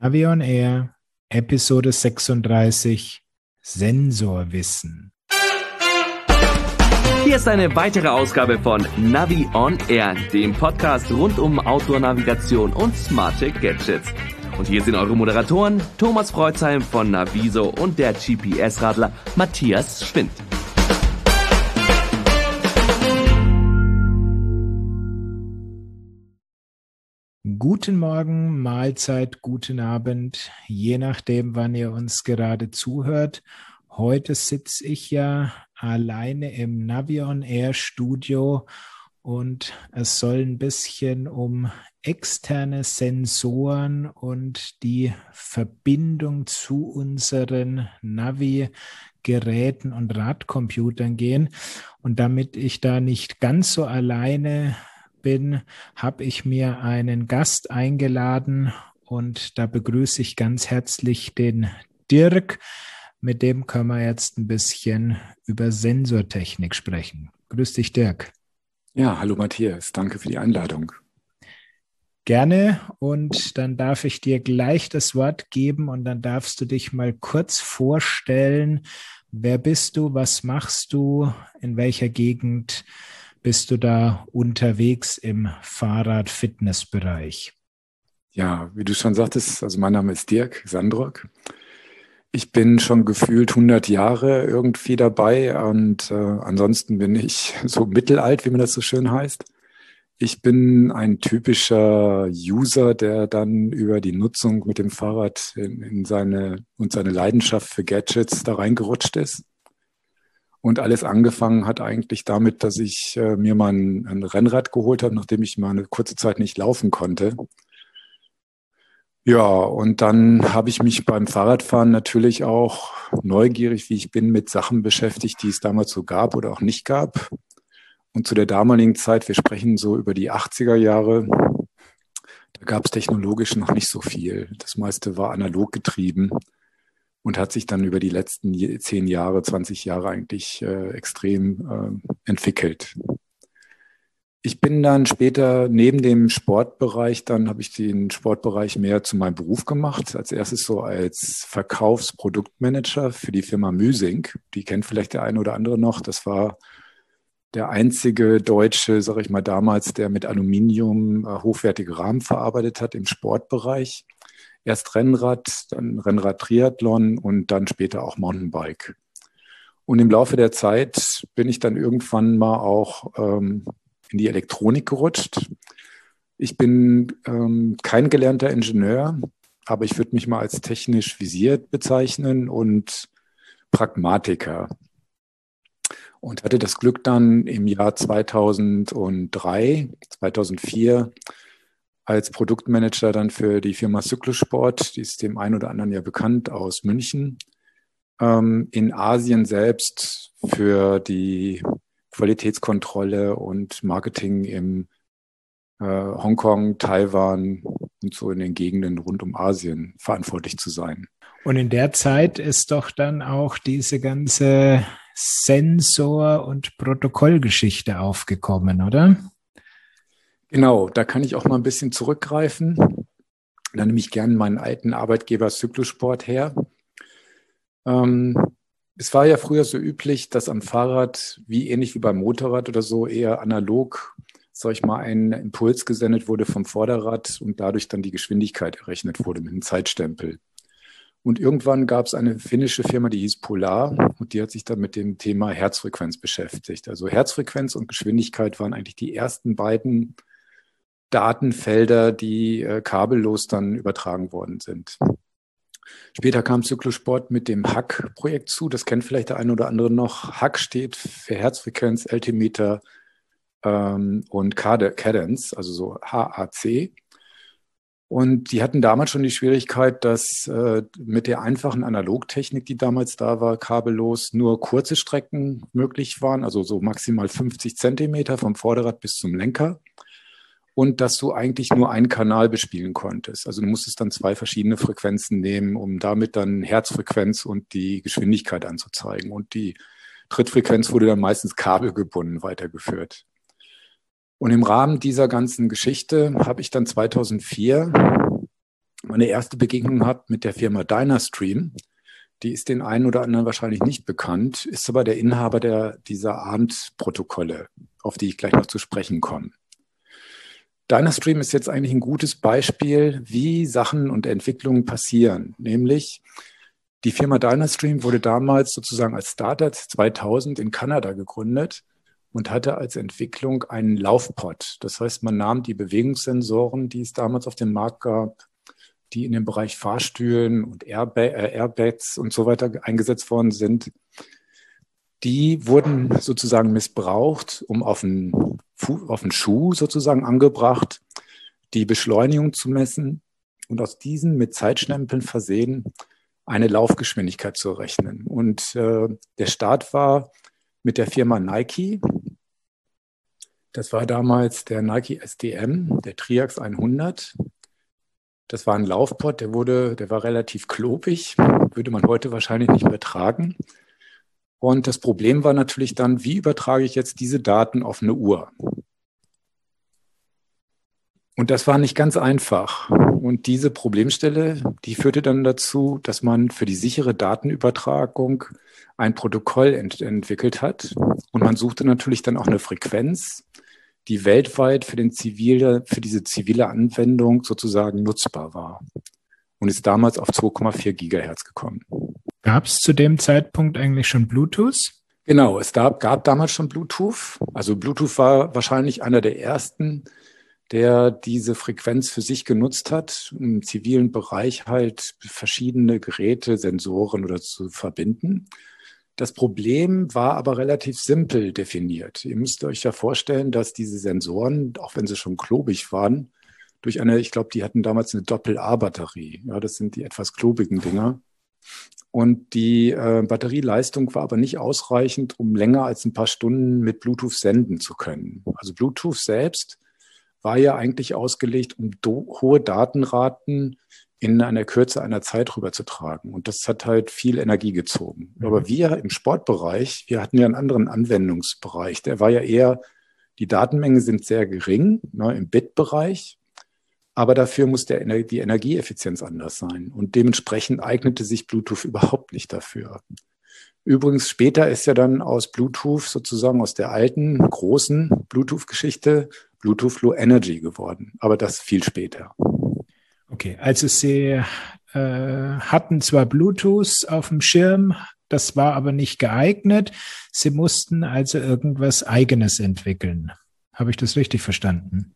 Navi on Air, Episode 36, Sensorwissen. Hier ist eine weitere Ausgabe von Navi on Air, dem Podcast rund um Outdoor-Navigation und smarte Gadgets. Und hier sind eure Moderatoren Thomas Freuzheim von Naviso und der GPS-Radler Matthias Schwind. Guten Morgen, Mahlzeit, guten Abend, je nachdem, wann ihr uns gerade zuhört. Heute sitze ich ja alleine im Navi on Air Studio und es soll ein bisschen um externe Sensoren und die Verbindung zu unseren Navi-Geräten und Radcomputern gehen. Und damit ich da nicht ganz so alleine bin, habe ich mir einen Gast eingeladen und da begrüße ich ganz herzlich den Dirk. Mit dem können wir jetzt ein bisschen über Sensortechnik sprechen. Grüß dich, Dirk. Ja, hallo Matthias, danke für die Einladung. Gerne, und dann darf ich dir gleich das Wort geben und dann darfst du dich mal kurz vorstellen. Wer bist du, was machst du, in welcher Gegend bist du da unterwegs im Fahrrad-Fitness-Bereich? Ja, wie du schon sagtest, also mein Name ist Dirk Sandrock. Ich bin schon gefühlt 100 Jahre irgendwie dabei und ansonsten bin ich so mittelalt, wie man das so schön heißt. Ich bin ein typischer User, der dann über die Nutzung mit dem Fahrrad in seine Leidenschaft für Gadgets da reingerutscht ist. Und alles angefangen hat eigentlich damit, dass ich mir mal ein Rennrad geholt habe, nachdem ich mal eine kurze Zeit nicht laufen konnte. Ja, und dann habe ich mich beim Fahrradfahren natürlich auch neugierig, wie ich bin, mit Sachen beschäftigt, die es damals so gab oder auch nicht gab. Und zu der damaligen Zeit, wir sprechen so über die 80er Jahre, da gab es technologisch noch nicht so viel. Das meiste war analog getrieben. Und hat sich dann über die letzten 10 Jahre, 20 Jahre eigentlich extrem entwickelt. Ich bin dann später neben dem Sportbereich, dann habe ich den Sportbereich mehr zu meinem Beruf gemacht. Als erstes so als Verkaufsproduktmanager für die Firma Müsing. Die kennt vielleicht der eine oder andere noch. Das war der einzige Deutsche, sage ich mal damals, der mit Aluminium hochwertige Rahmen verarbeitet hat im Sportbereich. Erst Rennrad, dann Rennrad-Triathlon und dann später auch Mountainbike. Und im Laufe der Zeit bin ich dann irgendwann mal auch in die Elektronik gerutscht. Ich bin kein gelernter Ingenieur, aber ich würde mich mal als technisch visiert bezeichnen und Pragmatiker. Und hatte das Glück dann im Jahr 2003, 2004 als Produktmanager dann für die Firma Cyclosport, die ist dem einen oder anderen ja bekannt aus München, in Asien selbst für die Qualitätskontrolle und Marketing im Hongkong, Taiwan und so in den Gegenden rund um Asien verantwortlich zu sein. Und in der Zeit ist doch dann auch diese ganze Sensor- und Protokollgeschichte aufgekommen, oder? Genau, da kann ich auch mal ein bisschen zurückgreifen. Da nehme ich gerne meinen alten Arbeitgeber Cyclosport her. Es war ja früher so üblich, dass am Fahrrad, ähnlich wie beim Motorrad oder so, eher analog, sag ich mal, ein Impuls gesendet wurde vom Vorderrad und dadurch dann die Geschwindigkeit errechnet wurde mit einem Zeitstempel. Und irgendwann gab es eine finnische Firma, die hieß Polar, und die hat sich dann mit dem Thema Herzfrequenz beschäftigt. Also Herzfrequenz und Geschwindigkeit waren eigentlich die ersten beiden Datenfelder, die kabellos dann übertragen worden sind. Später kam Cyclosport mit dem HAC-Projekt zu. Das kennt vielleicht der eine oder andere noch. HAC steht für Herzfrequenz, Altimeter und Cadence, also so HAC. Und die hatten damals schon die Schwierigkeit, dass mit der einfachen Analogtechnik, die damals da war, kabellos nur kurze Strecken möglich waren, also so maximal 50 Zentimeter vom Vorderrad bis zum Lenker. Und dass du eigentlich nur einen Kanal bespielen konntest. Also du musstest dann 2 verschiedene Frequenzen nehmen, um damit dann Herzfrequenz und die Geschwindigkeit anzuzeigen. Und die Trittfrequenz wurde dann meistens kabelgebunden weitergeführt. Und im Rahmen dieser ganzen Geschichte habe ich dann 2004 meine erste Begegnung habe mit der Firma Dynastream. Die ist den einen oder anderen wahrscheinlich nicht bekannt, ist aber der Inhaber dieser ARNT-Protokolle, auf die ich gleich noch zu sprechen komme. Dynastream ist jetzt eigentlich ein gutes Beispiel, wie Sachen und Entwicklungen passieren. Nämlich die Firma Dynastream wurde damals sozusagen als Startup 2000 in Kanada gegründet und hatte als Entwicklung einen Laufpod. Das heißt, man nahm die Bewegungssensoren, die es damals auf dem Markt gab, die in dem Bereich Fahrstühlen und Airbags und so weiter eingesetzt worden sind, die wurden sozusagen missbraucht, um auf einen Schuh sozusagen angebracht, die Beschleunigung zu messen und aus diesen mit Zeitstempeln versehen eine Laufgeschwindigkeit zu rechnen. Und der Start war mit der Firma Nike. Das war damals der Nike SDM, der Triax 100. Das war ein Laufpod, der war relativ klobig, würde man heute wahrscheinlich nicht mehr tragen. Und das Problem war natürlich dann, wie übertrage ich jetzt diese Daten auf eine Uhr? Und das war nicht ganz einfach. Und diese Problemstelle, die führte dann dazu, dass man für die sichere Datenübertragung ein Protokoll entwickelt hat. Und man suchte natürlich dann auch eine Frequenz, die weltweit für diese zivile Anwendung sozusagen nutzbar war. Und ist damals auf 2,4 Gigahertz gekommen. Gab es zu dem Zeitpunkt eigentlich schon Bluetooth? Genau, es gab damals schon Bluetooth. Also Bluetooth war wahrscheinlich einer der ersten, der diese Frequenz für sich genutzt hat, im zivilen Bereich halt verschiedene Geräte, Sensoren oder zu verbinden. Das Problem war aber relativ simpel definiert. Ihr müsst euch ja vorstellen, dass diese Sensoren, auch wenn sie schon klobig waren, ich glaube, die hatten damals eine Doppel-A-Batterie. Ja, das sind die etwas klobigen Dinger. Und die Batterieleistung war aber nicht ausreichend, um länger als ein paar Stunden mit Bluetooth senden zu können. Also Bluetooth selbst war ja eigentlich ausgelegt, um hohe Datenraten in einer Kürze einer Zeit rüberzutragen. Und das hat halt viel Energie gezogen. Aber wir im Sportbereich, wir hatten ja einen anderen Anwendungsbereich. Der war ja eher, die Datenmengen sind sehr gering, ne, im Bit-Bereich. Aber dafür muss die Energieeffizienz anders sein. Und dementsprechend eignete sich Bluetooth überhaupt nicht dafür. Übrigens, später ist ja dann aus Bluetooth sozusagen aus der alten, großen Bluetooth-Geschichte Bluetooth Low Energy geworden. Aber das viel später. Okay, also Sie hatten zwar Bluetooth auf dem Schirm, das war aber nicht geeignet. Sie mussten also irgendwas Eigenes entwickeln. Habe ich das richtig verstanden?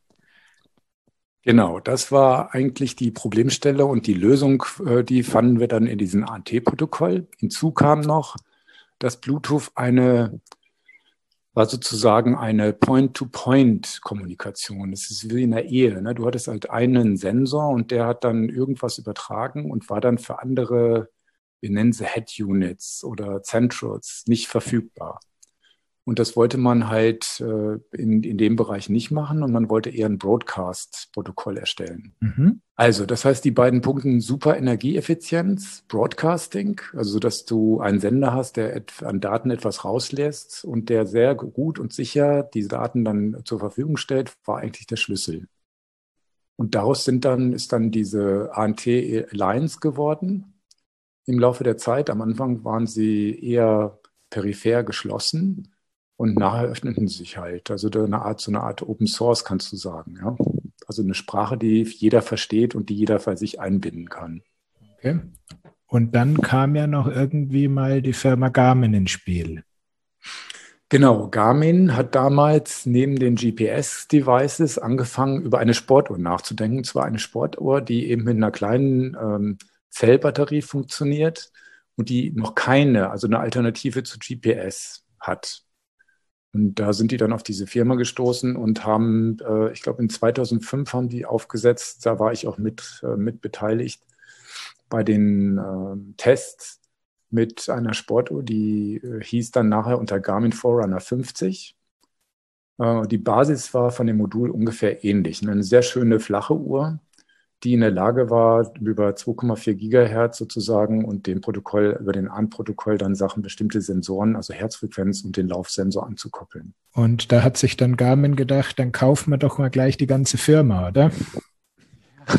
Genau, das war eigentlich die Problemstelle und die Lösung, die fanden wir dann in diesem ANT-Protokoll. Hinzu kam noch, dass Bluetooth war sozusagen eine Point-to-Point-Kommunikation. Es ist wie in der Ehe, ne? Du hattest halt einen Sensor und der hat dann irgendwas übertragen und war dann für andere, wir nennen sie Head-Units oder Centrals, nicht verfügbar. Und das wollte man halt in dem Bereich nicht machen und man wollte eher ein Broadcast-Protokoll erstellen. Mhm. Also, das heißt, die beiden Punkte super Energieeffizienz, Broadcasting, also dass du einen Sender hast, der an Daten etwas rauslässt und der sehr gut und sicher diese Daten dann zur Verfügung stellt, war eigentlich der Schlüssel. Und daraus ist dann diese ANT Alliance geworden im Laufe der Zeit. Am Anfang waren sie eher peripher geschlossen. Und nachher öffneten sie sich halt. Also so eine Art Open Source, kannst du sagen. Ja? Also eine Sprache, die jeder versteht und die jeder für sich einbinden kann. Okay. Und dann kam ja noch irgendwie mal die Firma Garmin ins Spiel. Genau, Garmin hat damals neben den GPS-Devices angefangen, über eine Sportuhr nachzudenken. Und zwar eine Sportuhr, die eben mit einer kleinen Zellbatterie funktioniert und die noch also eine Alternative zu GPS hat. Und da sind die dann auf diese Firma gestoßen und haben, ich glaube in 2005 haben die aufgesetzt, da war ich auch mit beteiligt bei den Tests mit einer Sportuhr, die hieß dann nachher unter Garmin Forerunner 50. Die Basis war von dem Modul ungefähr ähnlich. Eine sehr schöne flache Uhr, die in der Lage war, über 2,4 Gigahertz sozusagen und über den ARNT-Protokoll dann bestimmte Sensoren, also Herzfrequenz und den Laufsensor anzukoppeln. Und da hat sich dann Garmin gedacht, dann kaufen wir doch mal gleich die ganze Firma, oder?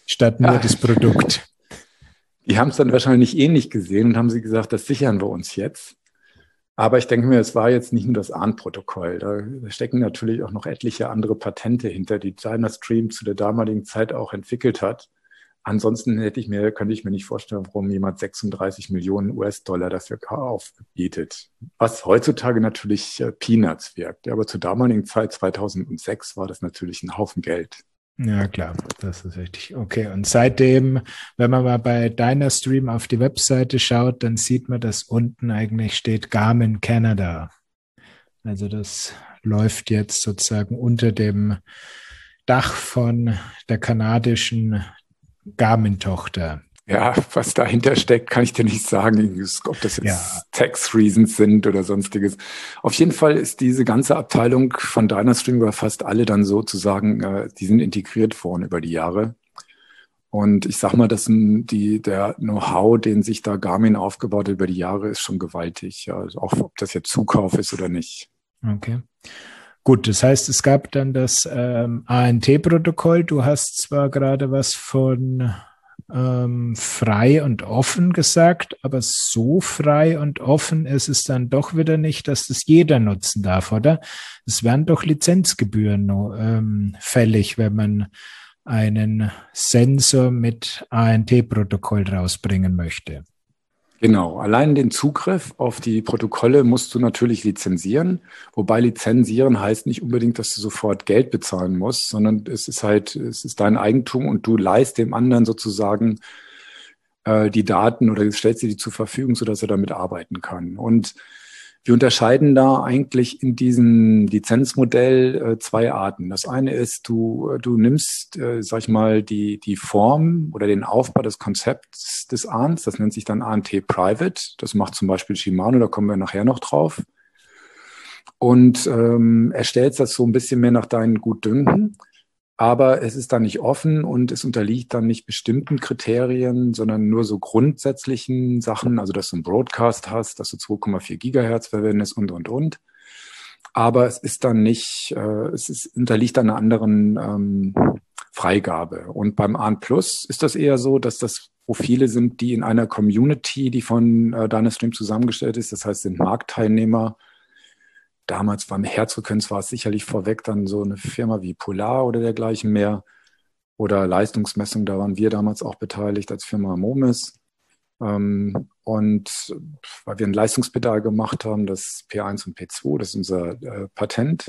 statt nur das Produkt. Die haben es dann wahrscheinlich ähnlich gesehen und haben sie gesagt, das sichern wir uns jetzt. Aber ich denke mir, es war jetzt nicht nur das ARN-Protokoll. Da stecken natürlich auch noch etliche andere Patente hinter, die Dynastream zu der damaligen Zeit auch entwickelt hat. Ansonsten könnte ich mir nicht vorstellen, warum jemand 36 Millionen US-Dollar dafür aufbietet. Was heutzutage natürlich Peanuts wirkt. Aber zur damaligen Zeit, 2006, war das natürlich ein Haufen Geld. Ja, klar, das ist richtig. Okay, und seitdem, wenn man mal bei Dynastream auf die Webseite schaut, dann sieht man, dass unten eigentlich steht Garmin Canada. Also das läuft jetzt sozusagen unter dem Dach von der kanadischen Garmin-Tochter. Ja, was dahinter steckt, kann ich dir nicht sagen, ob das jetzt Tax Reasons sind oder sonstiges. Auf jeden Fall ist diese ganze Abteilung von Dynastream über fast alle dann sozusagen, die sind integriert worden über die Jahre. Und ich sag mal, der Know-how, den sich da Garmin aufgebaut hat über die Jahre, ist schon gewaltig. Ja, also auch ob das jetzt Zukauf ist oder nicht. Okay. Gut, das heißt, es gab dann das ANT-Protokoll. Du hast zwar gerade was von frei und offen gesagt, aber so frei und offen ist es dann doch wieder nicht, dass das jeder nutzen darf, oder? Es wären doch Lizenzgebühren fällig, wenn man einen Sensor mit ANT-Protokoll rausbringen möchte. Genau, allein den Zugriff auf die Protokolle musst du natürlich lizenzieren, wobei lizenzieren heißt nicht unbedingt, dass du sofort Geld bezahlen musst, sondern es ist dein Eigentum und du leihst dem anderen sozusagen die Daten oder stellst dir die zur Verfügung, sodass er damit arbeiten kann. Und wir unterscheiden da eigentlich in diesem Lizenzmodell zwei Arten. Das eine ist, du nimmst, sag ich mal, die Form oder den Aufbau des Konzepts des ANTs, das nennt sich dann ANT Private. Das macht zum Beispiel Shimano, da kommen wir nachher noch drauf. Und erstellst das so ein bisschen mehr nach deinen Gutdünken. Aber es ist dann nicht offen und es unterliegt dann nicht bestimmten Kriterien, sondern nur so grundsätzlichen Sachen, also dass du einen Broadcast hast, dass du 2,4 Gigahertz verwendest und. Aber es ist dann nicht, unterliegt dann einer anderen Freigabe. Und beim ARN Plus ist das eher so, dass das Profile sind, die in einer Community, die von Dynastream zusammengestellt ist, das heißt, sind Marktteilnehmer. Damals beim Herzfrequenz war es sicherlich vorweg dann so eine Firma wie Polar oder dergleichen mehr. Oder Leistungsmessung, da waren wir damals auch beteiligt als Firma Momis. Und weil wir ein Leistungspedal gemacht haben, das P1 und P2, das ist unser Patent.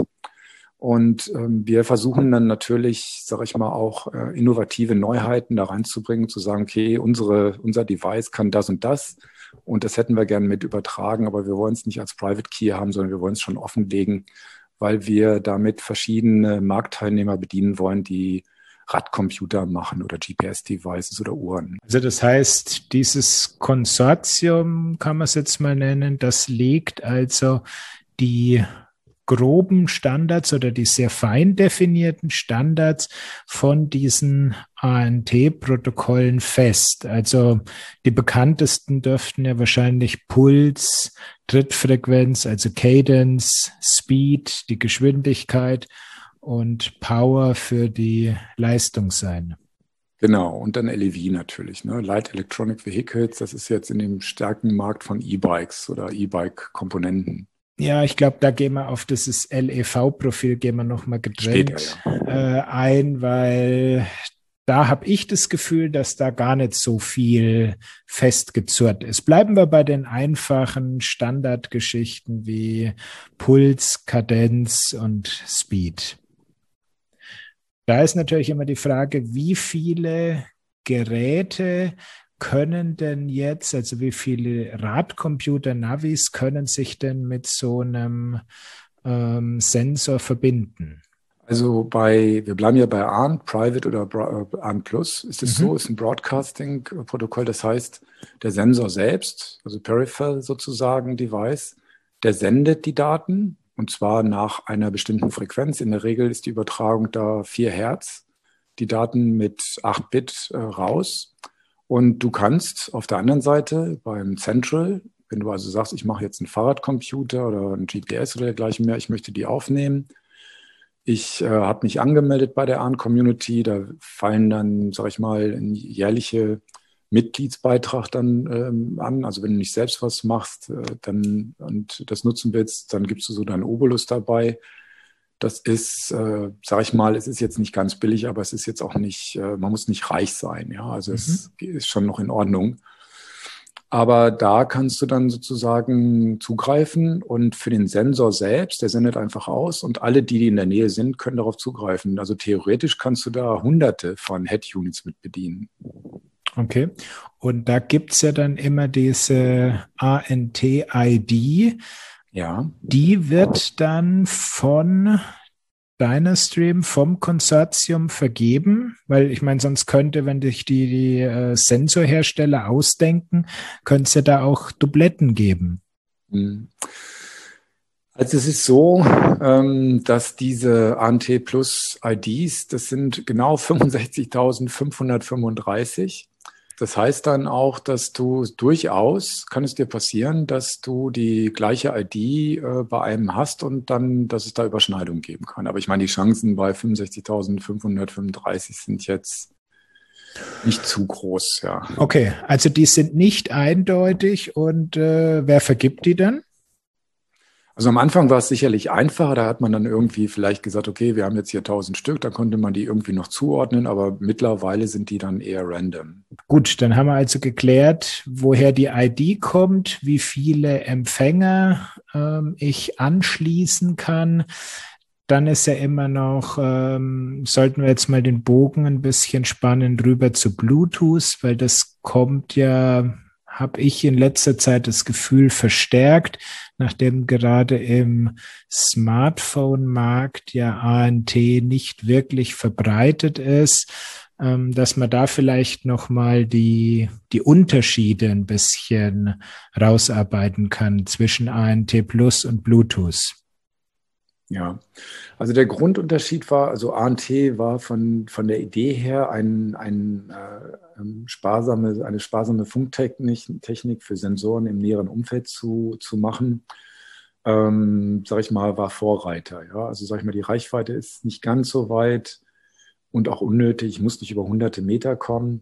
Und wir versuchen dann natürlich, sage ich mal, auch innovative Neuheiten da reinzubringen, zu sagen, okay, unser Device kann das und das. Und das hätten wir gerne mit übertragen, aber wir wollen es nicht als Private Key haben, sondern wir wollen es schon offenlegen, weil wir damit verschiedene Marktteilnehmer bedienen wollen, die Radcomputer machen oder GPS-Devices oder Uhren. Also das heißt, dieses Konsortium, kann man es jetzt mal nennen, das legt also die groben Standards oder die sehr fein definierten Standards von diesen ANT-Protokollen fest. Also die bekanntesten dürften ja wahrscheinlich Puls, Trittfrequenz, also Cadence, Speed, die Geschwindigkeit und Power für die Leistung sein. Genau, und dann LEV natürlich, ne? Light Electronic Vehicles, das ist jetzt in dem starken Markt von E-Bikes oder E-Bike-Komponenten. Ja, ich glaube, da gehen wir auf dieses LEV-Profil nochmal getrennt Später, ein, weil da habe ich das Gefühl, dass da gar nicht so viel festgezurrt ist. Bleiben wir bei den einfachen Standardgeschichten wie Puls, Kadenz und Speed. Da ist natürlich immer die Frage, wie viele Geräte können denn jetzt, also wie viele Radcomputer, Navis können sich denn mit so einem Sensor verbinden? Also wir bleiben ja bei ARN, Private oder ARN Plus, ist es so, ist ein Broadcasting-Protokoll, das heißt, der Sensor selbst, also Peripheral sozusagen Device, der sendet die Daten und zwar nach einer bestimmten Frequenz. In der Regel ist die Übertragung da 4 Hertz, die Daten mit 8 Bit raus. Und du kannst auf der anderen Seite beim Central, wenn du also sagst, ich mache jetzt einen Fahrradcomputer oder einen GPS oder dergleichen mehr, ich möchte die aufnehmen. Ich habe mich angemeldet bei der Ahn-Community. Da fallen dann, sage ich mal, ein jährliche Mitgliedsbeitrag dann an. Also wenn du nicht selbst was machst dann und das nutzen willst, dann gibst du so deinen Obolus dabei. Das ist, sage ich mal, es ist jetzt nicht ganz billig, aber es ist jetzt auch nicht, man muss nicht reich sein. Ja, also es ist schon noch in Ordnung. Aber da kannst du dann sozusagen zugreifen und für den Sensor selbst, der sendet einfach aus und alle, die in der Nähe sind, können darauf zugreifen. Also theoretisch kannst du da Hunderte von Head-Units mit bedienen. Okay. Und da gibt es ja dann immer diese ANT-ID. Ja. Die wird dann von Dynastream, vom Konsortium vergeben, weil ich meine, sonst könnte, wenn sich die Sensorhersteller ausdenken, könnte es ja da auch Dubletten geben. Also es ist so, dass diese ANT Plus IDs, das sind genau 65.535. Das heißt dann auch, dass du durchaus, kann es dir passieren, dass du die gleiche ID bei einem hast und dann, dass es da Überschneidungen geben kann. Aber ich meine, die Chancen bei 65.535 sind jetzt nicht zu groß, ja. Okay, also die sind nicht eindeutig und wer vergibt die dann? Also am Anfang war es sicherlich einfacher, da hat man dann irgendwie vielleicht gesagt, okay, wir haben jetzt hier 1000 Stück, dann konnte man die irgendwie noch zuordnen, aber mittlerweile sind die dann eher random. Gut, dann haben wir also geklärt, woher die ID kommt, wie viele Empfänger ich anschließen kann. Dann ist ja immer noch, sollten wir jetzt mal den Bogen ein bisschen spannen rüber zu Bluetooth, weil das kommt ja, habe ich in letzter Zeit das Gefühl verstärkt, nachdem gerade im Smartphone-Markt ja ANT nicht wirklich verbreitet ist, dass man da vielleicht nochmal die Unterschiede ein bisschen rausarbeiten kann zwischen ANT Plus und Bluetooth. Ja, also der Grundunterschied war, also ANT war von der Idee her eine sparsame Funktechnik für Sensoren im näheren Umfeld zu machen. Sag ich mal, war Vorreiter. Ja? Also sag ich mal, die Reichweite ist nicht ganz so weit und auch unnötig. Ich muss nicht über hunderte Meter kommen.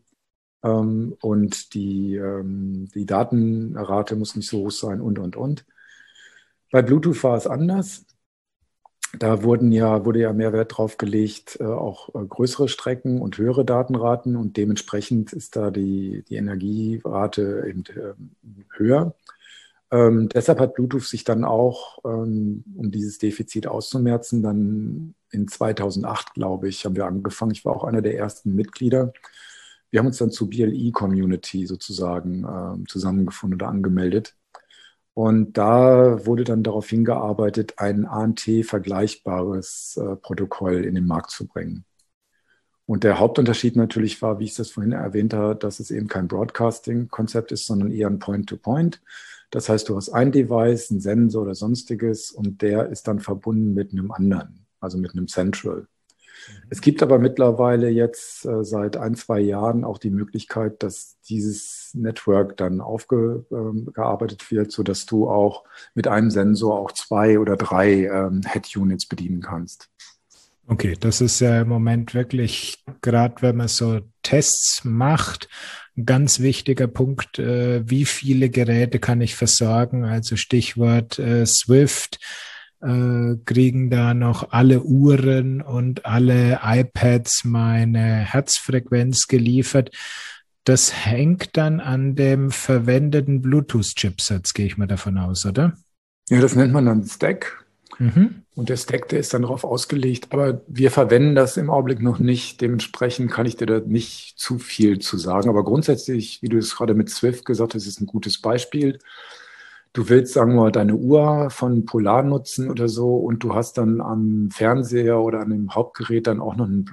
Und die Datenrate muss nicht so hoch sein und. Bei Bluetooth war es anders. Da wurde ja mehr Wert drauf gelegt, auch größere Strecken und höhere Datenraten und dementsprechend ist da die Energierate eben höher. Deshalb hat Bluetooth sich dann auch, um dieses Defizit auszumerzen, dann in 2008, glaube ich, haben wir angefangen. Ich war auch einer der ersten Mitglieder. Wir haben uns dann zur BLE-Community sozusagen zusammengefunden oder angemeldet. Und da wurde dann darauf hingearbeitet, ein ANT-vergleichbares Protokoll in den Markt zu bringen. Und der Hauptunterschied natürlich war, wie ich das vorhin erwähnt habe, dass es eben kein Broadcasting-Konzept ist, sondern eher ein Point-to-Point. Das heißt, du hast ein Device, einen Sensor oder sonstiges und der ist dann verbunden mit einem anderen, also mit einem Central. Es gibt aber mittlerweile jetzt seit 1-2 Jahren auch die Möglichkeit, dass dieses Network dann aufgearbeitet wird, sodass du auch mit einem Sensor auch 2 oder 3 Head-Units bedienen kannst. Okay, das ist ja im Moment wirklich, gerade wenn man so Tests macht, ein ganz wichtiger Punkt, wie viele Geräte kann ich versorgen, also Stichwort Swift. Kriegen da noch alle Uhren und alle iPads meine Herzfrequenz geliefert. Das hängt dann an dem verwendeten Bluetooth-Chipsatz, gehe ich mal davon aus, oder? Ja, das nennt man dann Stack. Und der Stack, der ist dann darauf ausgelegt, aber wir verwenden das im Augenblick noch nicht. Dementsprechend kann ich dir da nicht zu viel zu sagen. Aber grundsätzlich, wie du es gerade mit Swift gesagt hast, ist ein gutes Beispiel. Du willst, sagen wir mal, deine Uhr von Polar nutzen oder so und du hast dann am Fernseher oder an dem Hauptgerät dann auch noch eine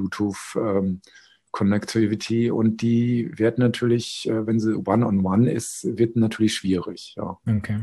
Bluetooth-Connectivity und die wird natürlich, wenn sie One-on-One ist, wird natürlich schwierig. Ja. Okay.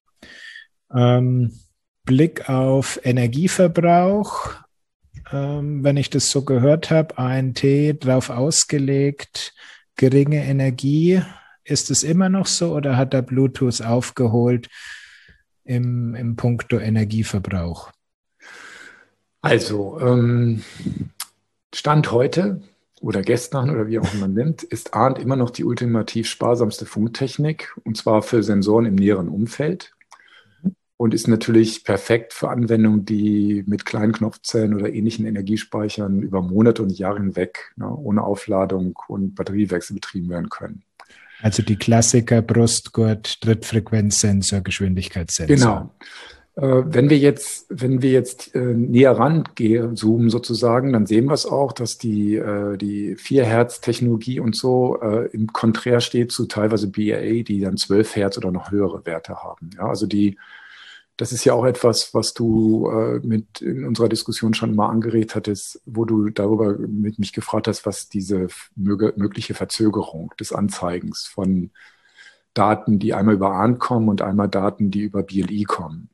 Blick auf Energieverbrauch, wenn ich das so gehört habe, ANT drauf ausgelegt, geringe Energie. Ist es immer noch so oder hat der Bluetooth aufgeholt im Punkto Energieverbrauch? Also, Stand heute oder gestern oder wie auch immer man nimmt, ist ARNT immer noch die ultimativ sparsamste Funktechnik, und zwar für Sensoren im näheren Umfeld. Und ist natürlich perfekt für Anwendungen, die mit kleinen Knopfzellen oder ähnlichen Energiespeichern über Monate und Jahre hinweg, ohne Aufladung und Batteriewechsel betrieben werden können. Also die Klassiker Brustgurt, Trittfrequenzsensor, Geschwindigkeitssensor. Genau. Wenn wir jetzt näher rangehen, zoomen sozusagen, dann sehen wir es auch, dass die 4-Hertz-Technologie und so im Konträr steht zu teilweise BAA, die dann 12 Hertz oder noch höhere Werte haben. Ja, also das ist ja auch etwas, was du mit in unserer Diskussion schon mal angeregt hattest, wo du darüber mit mich gefragt hast, was diese mögliche Verzögerung des Anzeigens von Daten, die einmal über ARNT kommen und einmal Daten, die über BLE kommen.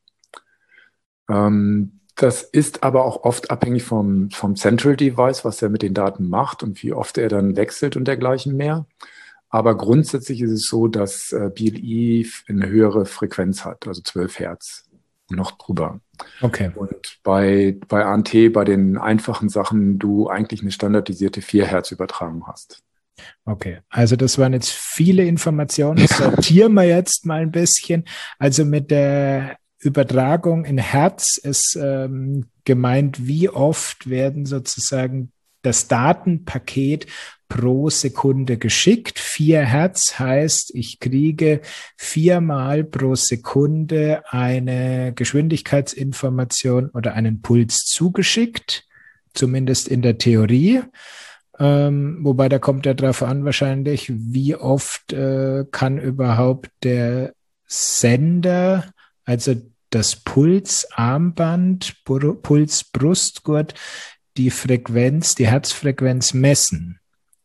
Das ist aber auch oft abhängig vom Central Device, was er mit den Daten macht und wie oft er dann wechselt und dergleichen mehr. Aber grundsätzlich ist es so, dass BLE eine höhere Frequenz hat, also 12 Hertz und noch drüber. Okay. Und bei ANT, bei den einfachen Sachen, du eigentlich eine standardisierte 4-Hertz-Übertragung hast. Okay, also das waren jetzt viele Informationen. Sortieren wir jetzt mal ein bisschen. Also mit der Übertragung in Hertz ist gemeint, wie oft werden sozusagen das Datenpaket pro Sekunde geschickt. 4 Hertz heißt, ich kriege 4-mal pro Sekunde eine Geschwindigkeitsinformation oder einen Puls zugeschickt, zumindest in der Theorie. Wobei da kommt ja drauf an wahrscheinlich, wie oft kann überhaupt der Sender, also das Pulsarmband, Pulsbrustgurt, die Frequenz, die Herzfrequenz messen.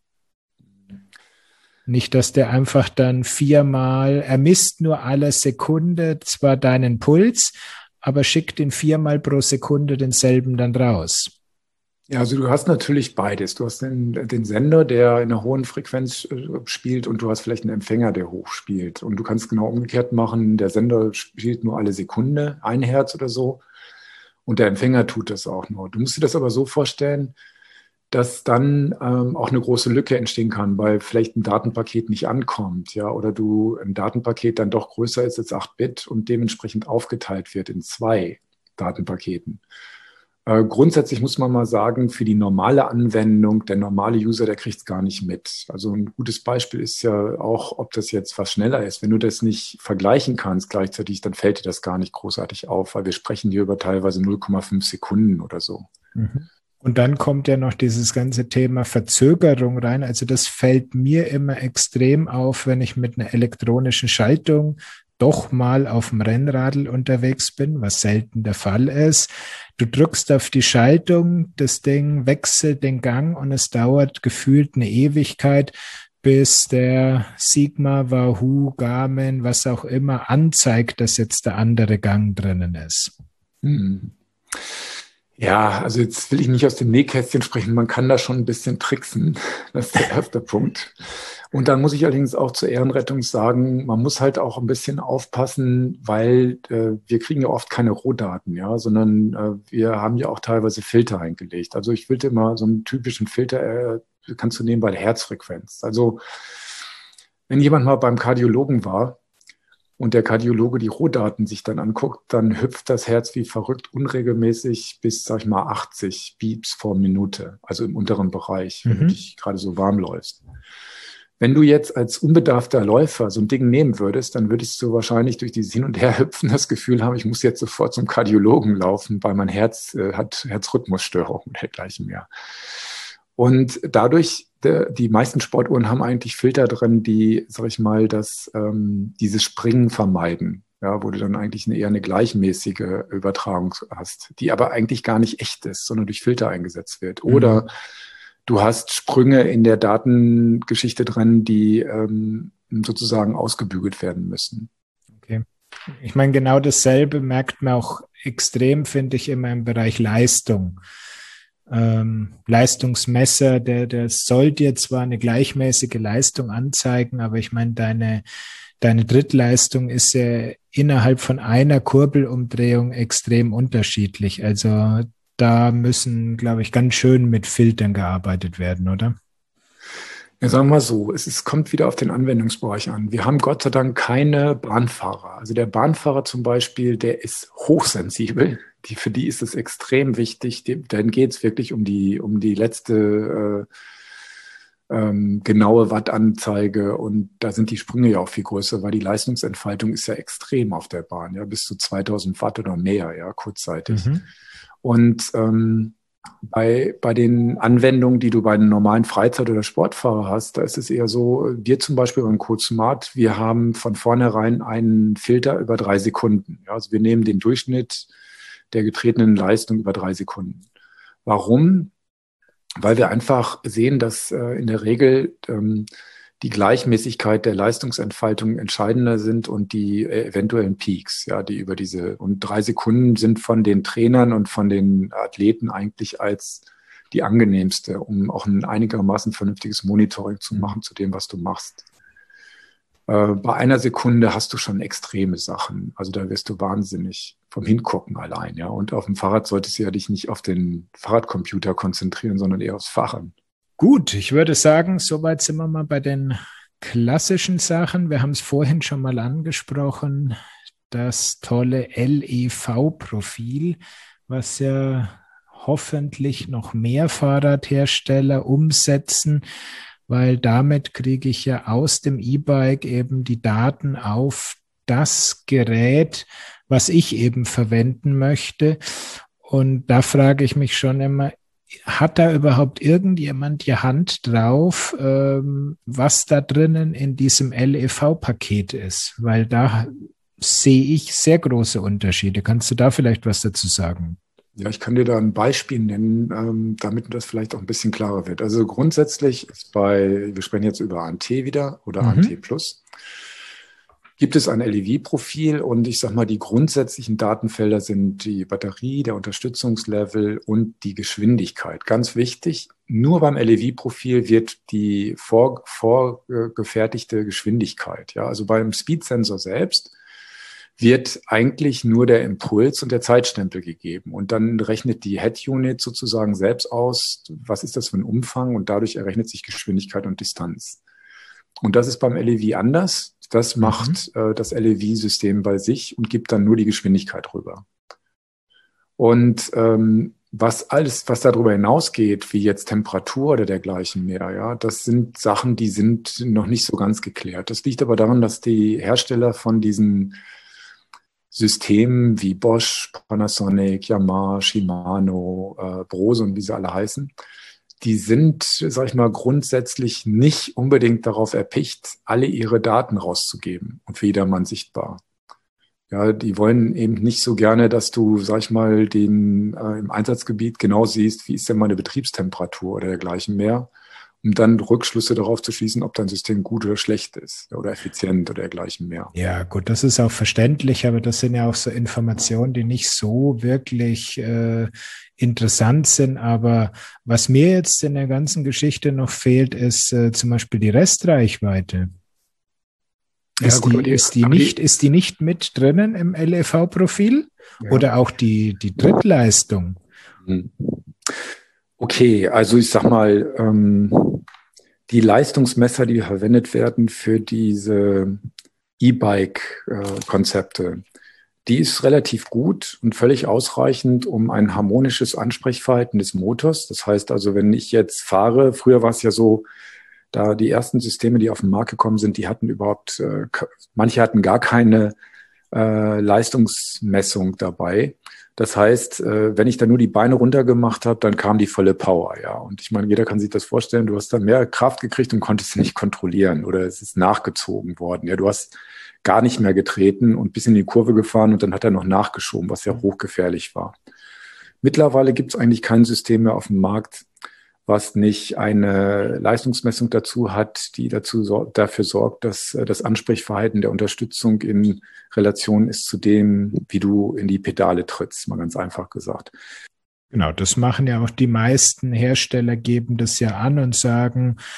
Nicht, dass der einfach dann 4-mal, er misst nur alle Sekunde zwar deinen Puls, aber schickt den 4-mal pro Sekunde denselben dann raus. Ja, also du hast natürlich beides. Du hast den Sender, der in einer hohen Frequenz spielt, und du hast vielleicht einen Empfänger, der hoch spielt. Und du kannst genau umgekehrt machen, der Sender spielt nur alle Sekunde 1 Hertz oder so und der Empfänger tut das auch nur. Du musst dir das aber so vorstellen, dass dann auch eine große Lücke entstehen kann, weil vielleicht ein Datenpaket nicht ankommt, ja, oder ein Datenpaket dann doch größer ist als 8 Bit und dementsprechend aufgeteilt wird in 2 Datenpaketen. Grundsätzlich muss man mal sagen, für die normale Anwendung, der normale User, der kriegt es gar nicht mit. Also ein gutes Beispiel ist ja auch, ob das jetzt was schneller ist. Wenn du das nicht vergleichen kannst gleichzeitig, dann fällt dir das gar nicht großartig auf, weil wir sprechen hier über teilweise 0,5 Sekunden oder so. Mhm. Und dann kommt ja noch dieses ganze Thema Verzögerung rein. Also das fällt mir immer extrem auf, wenn ich mit einer elektronischen Schaltung doch mal auf dem Rennradl unterwegs bin, was selten der Fall ist. Du drückst auf die Schaltung, das Ding wechselt den Gang und es dauert gefühlt eine Ewigkeit, bis der Sigma, Wahoo, Garmin, was auch immer, anzeigt, dass jetzt der andere Gang drinnen ist. Ja, also jetzt will ich nicht aus dem Nähkästchen sprechen, man kann da schon ein bisschen tricksen, das ist der erste Punkt. Und dann muss ich allerdings auch zur Ehrenrettung sagen, man muss halt auch ein bisschen aufpassen, weil wir kriegen ja oft keine Rohdaten, ja, sondern wir haben ja auch teilweise Filter eingelegt. Also ich will dir mal so einen typischen Filter, kannst du nehmen bei der Herzfrequenz. Also wenn jemand mal beim Kardiologen war und der Kardiologe die Rohdaten sich dann anguckt, dann hüpft das Herz wie verrückt unregelmäßig bis, sag ich mal, 80 Beats pro Minute, also im unteren Bereich, wenn du dich gerade so warm läufst. Wenn du jetzt als unbedarfter Läufer so ein Ding nehmen würdest, dann würdest du wahrscheinlich durch dieses Hin- und Herhüpfen das Gefühl haben, ich muss jetzt sofort zum Kardiologen laufen, weil mein Herz hat Herzrhythmusstörungen und dergleichen mehr. Und dadurch, die meisten Sportuhren haben eigentlich Filter drin, die, sag ich mal, dieses Springen vermeiden, ja, wo du dann eigentlich eher eine gleichmäßige Übertragung hast, die aber eigentlich gar nicht echt ist, sondern durch Filter eingesetzt wird. Oder du hast Sprünge in der Datengeschichte drin, die sozusagen ausgebügelt werden müssen. Okay. Ich meine, genau dasselbe merkt man auch extrem, finde ich, immer im Bereich Leistung. Leistungsmesser, der soll dir zwar eine gleichmäßige Leistung anzeigen, aber ich meine, deine Trittleistung ist ja innerhalb von einer Kurbelumdrehung extrem unterschiedlich. Also da müssen, glaube ich, ganz schön mit Filtern gearbeitet werden, oder? Ja, sagen wir mal so, es kommt wieder auf den Anwendungsbereich an. Wir haben Gott sei Dank keine Bahnfahrer. Also der Bahnfahrer zum Beispiel, der ist hochsensibel. Für die ist es extrem wichtig. Dann geht es wirklich um die letzte genaue Wattanzeige. Und da sind die Sprünge ja auch viel größer, weil die Leistungsentfaltung ist ja extrem auf der Bahn, ja, bis zu 2000 Watt oder mehr, ja, kurzzeitig. Mhm. Und bei den Anwendungen, die du bei einem normalen Freizeit- oder Sportfahrer hast, da ist es eher so, wir zum Beispiel beim CodeSmart, wir haben von vornherein einen Filter über 3 Sekunden. Ja, also wir nehmen den Durchschnitt der getretenen Leistung über 3 Sekunden. Warum? Weil wir einfach sehen, dass in der Regel die Gleichmäßigkeit der Leistungsentfaltung entscheidender sind und die eventuellen Peaks, ja, die über und 3 Sekunden sind von den Trainern und von den Athleten eigentlich als die angenehmste, um auch ein einigermaßen vernünftiges Monitoring zu machen zu dem, was du machst. Bei 1 Sekunde hast du schon extreme Sachen. Also da wirst du wahnsinnig vom Hingucken allein, ja. Und auf dem Fahrrad solltest du ja dich nicht auf den Fahrradcomputer konzentrieren, sondern eher aufs Fahren. Gut, ich würde sagen, soweit sind wir mal bei den klassischen Sachen. Wir haben es vorhin schon mal angesprochen, das tolle LEV-Profil, was ja hoffentlich noch mehr Fahrradhersteller umsetzen, weil damit kriege ich ja aus dem E-Bike eben die Daten auf das Gerät, was ich eben verwenden möchte. Und da frage ich mich schon immer, hat da überhaupt irgendjemand die Hand drauf, was da drinnen in diesem LEV-Paket ist? Weil da sehe ich sehr große Unterschiede. Kannst du da vielleicht was dazu sagen? Ja, ich kann dir da ein Beispiel nennen, damit das vielleicht auch ein bisschen klarer wird. Also grundsätzlich ist wir sprechen jetzt über ANT wieder oder ANT Plus, gibt es ein LEV-Profil und ich sage mal, die grundsätzlichen Datenfelder sind die Batterie, der Unterstützungslevel und die Geschwindigkeit. Ganz wichtig, nur beim LEV-Profil wird die vorgefertigte Geschwindigkeit, ja, also beim Speed-Sensor selbst wird eigentlich nur der Impuls und der Zeitstempel gegeben. Und dann rechnet die Head-Unit sozusagen selbst aus, was ist das für ein Umfang und dadurch errechnet sich Geschwindigkeit und Distanz. Und das ist beim LEV anders. Das macht das LEV-System bei sich und gibt dann nur die Geschwindigkeit rüber. Und was darüber hinausgeht, wie jetzt Temperatur oder dergleichen mehr, ja, das sind Sachen, die sind noch nicht so ganz geklärt. Das liegt aber daran, dass die Hersteller von diesen Systemen wie Bosch, Panasonic, Yamaha, Shimano, Brose und wie sie alle heißen, die sind, sag ich mal, grundsätzlich nicht unbedingt darauf erpicht, alle ihre Daten rauszugeben und für jedermann sichtbar. Ja, die wollen eben nicht so gerne, dass du, sag ich mal, im Einsatzgebiet genau siehst, wie ist denn meine Betriebstemperatur oder dergleichen mehr, um dann Rückschlüsse darauf zu schließen, ob dein System gut oder schlecht ist oder effizient oder dergleichen mehr. Ja, gut, das ist auch verständlich, aber das sind ja auch so Informationen, die nicht so wirklich interessant sind. Aber was mir jetzt in der ganzen Geschichte noch fehlt, ist zum Beispiel die Restreichweite. Ist die nicht mit drinnen im LEV-Profil? Ja. Oder auch die Drittleistung? Okay, also ich sag mal, die Leistungsmesser, die verwendet werden für diese E-Bike-Konzepte, die ist relativ gut und völlig ausreichend, um ein harmonisches Ansprechverhalten des Motors. Das heißt also, wenn ich jetzt fahre, früher war es ja so, da die ersten Systeme, die auf den Markt gekommen sind, die hatten manche hatten gar keine Leistungsmessung dabei. Das heißt, wenn ich da nur die Beine runter gemacht habe, dann kam die volle Power, ja. Und ich meine, jeder kann sich das vorstellen, du hast dann mehr Kraft gekriegt und konntest sie nicht kontrollieren oder es ist nachgezogen worden. Ja, du hast gar nicht mehr getreten und bis in die Kurve gefahren und dann hat er noch nachgeschoben, was ja hochgefährlich war. Mittlerweile gibt es eigentlich kein System mehr auf dem Markt, was nicht eine Leistungsmessung dazu hat, die dafür sorgt, dass das Ansprechverhalten der Unterstützung in Relation ist zu dem, wie du in die Pedale trittst, mal ganz einfach gesagt. Genau, das machen ja auch die meisten Hersteller, geben das ja an und sagen,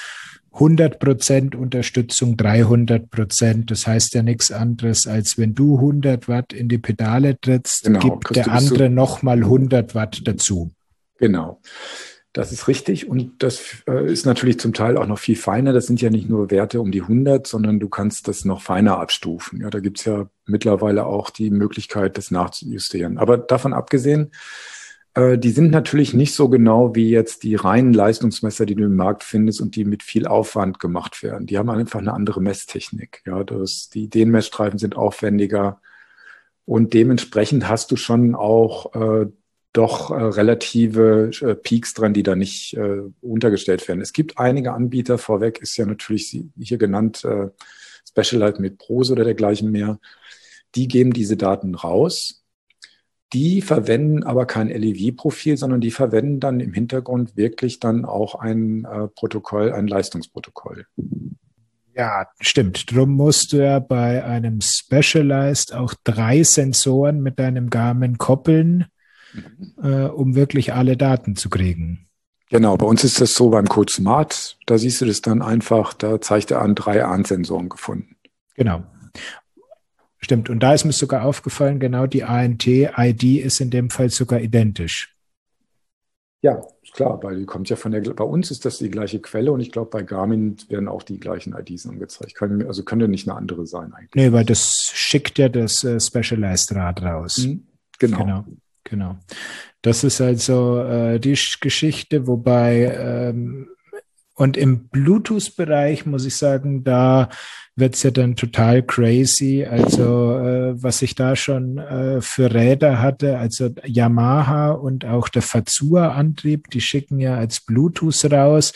100% Unterstützung, 300%. Das heißt ja nichts anderes, als wenn du 100 Watt in die Pedale trittst, gibt der andere nochmal 100 Watt dazu. Genau. Das ist richtig und das ist natürlich zum Teil auch noch viel feiner. Das sind ja nicht nur Werte um die 100, sondern du kannst das noch feiner abstufen. Ja, da gibt es ja mittlerweile auch die Möglichkeit, das nachzujustieren. Aber davon abgesehen, die sind natürlich nicht so genau wie jetzt die reinen Leistungsmesser, die du im Markt findest und die mit viel Aufwand gemacht werden. Die haben einfach eine andere Messtechnik. Ja, die Ideenmessstreifen sind aufwendiger und dementsprechend hast du schon auch relative Peaks dran, die da nicht untergestellt werden. Es gibt einige Anbieter, vorweg ist ja natürlich hier genannt Specialized mit Prose oder dergleichen mehr, die geben diese Daten raus. Die verwenden aber kein LEV-Profil, sondern die verwenden dann im Hintergrund wirklich dann auch ein Protokoll, ein Leistungsprotokoll. Ja, stimmt. Drum musst du ja bei einem Specialized auch 3 Sensoren mit deinem Garmin koppeln, um wirklich alle Daten zu kriegen. Genau, bei uns ist das so beim Code Smart, da siehst du das dann einfach, da zeigt er an 3 ANT-Sensoren gefunden. Genau. Stimmt, und da ist mir sogar aufgefallen, genau die ANT-ID ist in dem Fall sogar identisch. Ja, ist klar, weil die kommt ja bei uns ist das die gleiche Quelle und ich glaube, bei Garmin werden auch die gleichen IDs angezeigt. Also könnte nicht eine andere sein eigentlich. Nee, weil das schickt ja das Specialized-Rad raus. Genau. Das ist also die Geschichte, wobei und im Bluetooth-Bereich muss ich sagen, da wird es ja dann total crazy. Also was ich da schon für Räder hatte, also Yamaha und auch der Fazua-Antrieb, die schicken ja als Bluetooth raus.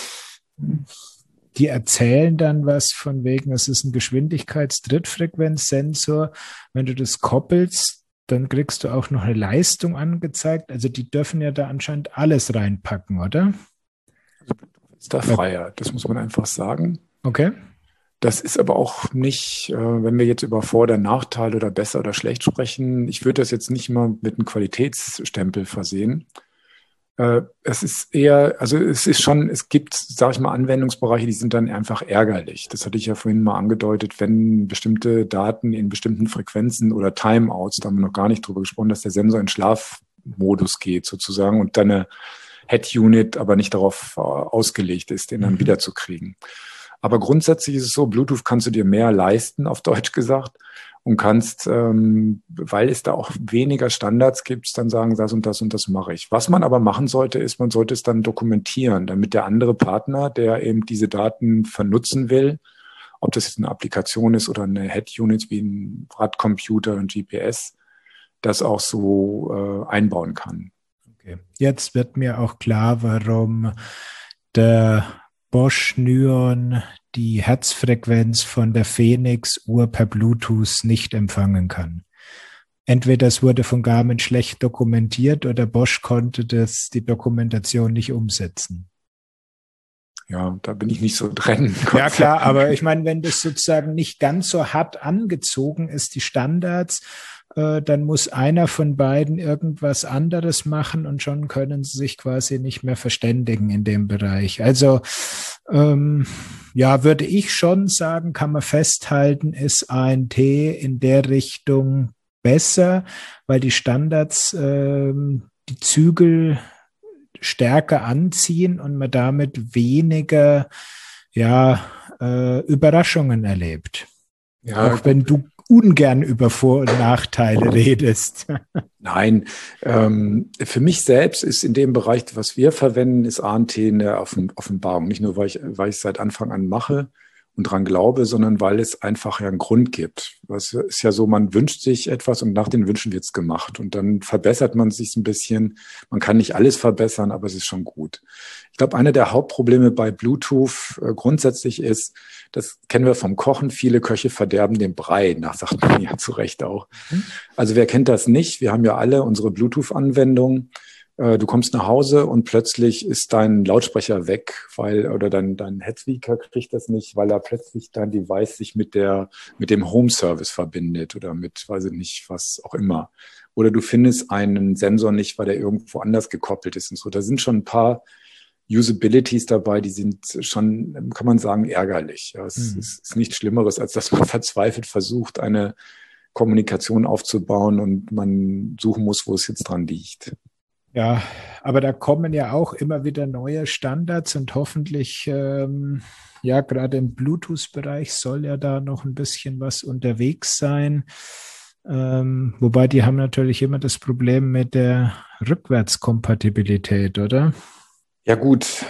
Die erzählen dann was von wegen, es ist ein Geschwindigkeits-Trittfrequenz-Sensor. Wenn du das koppelst, dann kriegst du auch noch eine Leistung angezeigt. Also die dürfen ja da anscheinend alles reinpacken, oder? Ist da freier, das muss man einfach sagen. Okay. Das ist aber auch nicht, wenn wir jetzt über Vor- oder Nachteile oder besser oder schlecht sprechen, ich würde das jetzt nicht mal mit einem Qualitätsstempel versehen. Es ist eher, also es gibt, sage ich mal, Anwendungsbereiche, die sind dann einfach ärgerlich. Das hatte ich ja vorhin mal angedeutet, wenn bestimmte Daten in bestimmten Frequenzen oder Timeouts, da haben wir noch gar nicht drüber gesprochen, dass der Sensor in Schlafmodus geht sozusagen und deine Head-Unit aber nicht darauf ausgelegt ist, den dann wiederzukriegen. Aber grundsätzlich ist es so, Bluetooth kannst du dir mehr leisten, auf Deutsch gesagt, und kannst, weil es da auch weniger Standards gibt, dann sagen, das und das mache ich. Was man aber machen sollte, ist, man sollte es dann dokumentieren, damit der andere Partner, der eben diese Daten vernutzen will, ob das jetzt eine Applikation ist oder eine Head-Unit wie ein Radcomputer und GPS, das auch so einbauen kann. Okay. Jetzt wird mir auch klar, warum der Bosch Nyon die Herzfrequenz von der Phoenix-Uhr per Bluetooth nicht empfangen kann. Entweder es wurde von Garmin schlecht dokumentiert oder Bosch konnte die Dokumentation nicht umsetzen. Ja, da bin ich nicht so drin. Ja klar, aber ich meine, wenn das sozusagen nicht ganz so hart angezogen ist, die Standards, dann muss einer von beiden irgendwas anderes machen und schon können sie sich quasi nicht mehr verständigen in dem Bereich. Also ja, würde ich schon sagen, kann man festhalten, ist ANT in der Richtung besser, weil die Standards die Zügel stärker anziehen und man damit weniger Überraschungen erlebt. Ja, auch wenn du ungern über Vor- und Nachteile redest. Nein, für mich selbst ist in dem Bereich, was wir verwenden, ist ANT eine Offenbarung. Nicht nur, weil ich es seit Anfang an mache und dran glaube, sondern weil es einfach ja einen Grund gibt. Es ist ja so, man wünscht sich etwas und nach den Wünschen wird es gemacht. Und dann verbessert man sich ein bisschen. Man kann nicht alles verbessern, aber es ist schon gut. Ich glaube, einer der Hauptprobleme bei Bluetooth grundsätzlich ist, das kennen wir vom Kochen, viele Köche verderben den Brei, sagt man ja zu Recht auch. Also wer kennt das nicht? Wir haben ja alle unsere Bluetooth-Anwendungen. Du kommst nach Hause und plötzlich ist dein Lautsprecher weg, oder dein Headspeaker kriegt das nicht, weil er plötzlich dein Device sich mit dem Home-Service verbindet oder mit, weiß ich nicht, was auch immer. Oder du findest einen Sensor nicht, weil der irgendwo anders gekoppelt ist und so. Da sind schon ein paar Usabilities dabei, die sind schon, kann man sagen, ärgerlich. Ja, es ist nichts Schlimmeres, als dass man verzweifelt versucht, eine Kommunikation aufzubauen und man suchen muss, wo es jetzt dran liegt. Ja, aber da kommen ja auch immer wieder neue Standards und hoffentlich, ja, gerade im Bluetooth-Bereich soll ja da noch ein bisschen was unterwegs sein. Wobei die haben natürlich immer das Problem mit der Rückwärtskompatibilität, oder? Ja gut,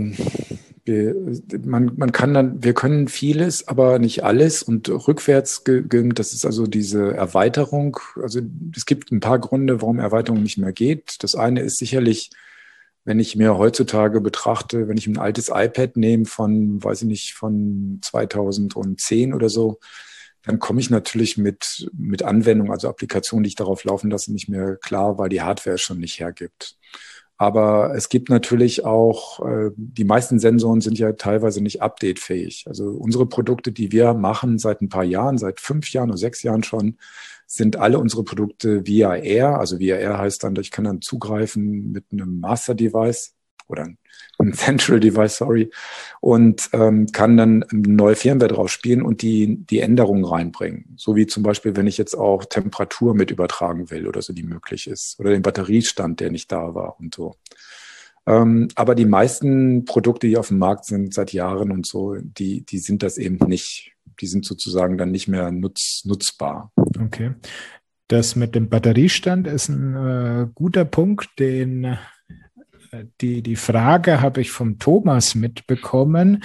wir können vieles, aber nicht alles. Und rückwärts, das ist also diese Erweiterung. Also es gibt ein paar Gründe, warum Erweiterung nicht mehr geht. Das eine ist sicherlich, wenn ich mir heutzutage betrachte, wenn ich ein altes iPad nehme von, weiß ich nicht, von 2010 oder so, dann komme ich natürlich mit Anwendungen, also Applikationen, die ich darauf laufen lasse, nicht mehr klar, weil die Hardware es schon nicht hergibt. Aber es gibt natürlich auch, die meisten Sensoren sind ja teilweise nicht updatefähig. Also unsere Produkte, die wir machen seit ein paar Jahren, seit 5 Jahren oder 6 Jahren schon, sind alle unsere Produkte via Air. Also via Air heißt dann, ich kann dann zugreifen mit einem Master Device oder ein Central Device, sorry, und kann dann eine neue Firmware drauf spielen und die Änderungen reinbringen. So wie zum Beispiel, wenn ich jetzt auch Temperatur mit übertragen will oder so, die möglich ist. Oder den Batteriestand, der nicht da war und so. Aber die meisten Produkte, die auf dem Markt sind seit Jahren und so, die sind das eben nicht. Die sind sozusagen dann nicht mehr nutzbar. Okay. Das mit dem Batteriestand ist ein guter Punkt, die Frage habe ich vom Thomas mitbekommen.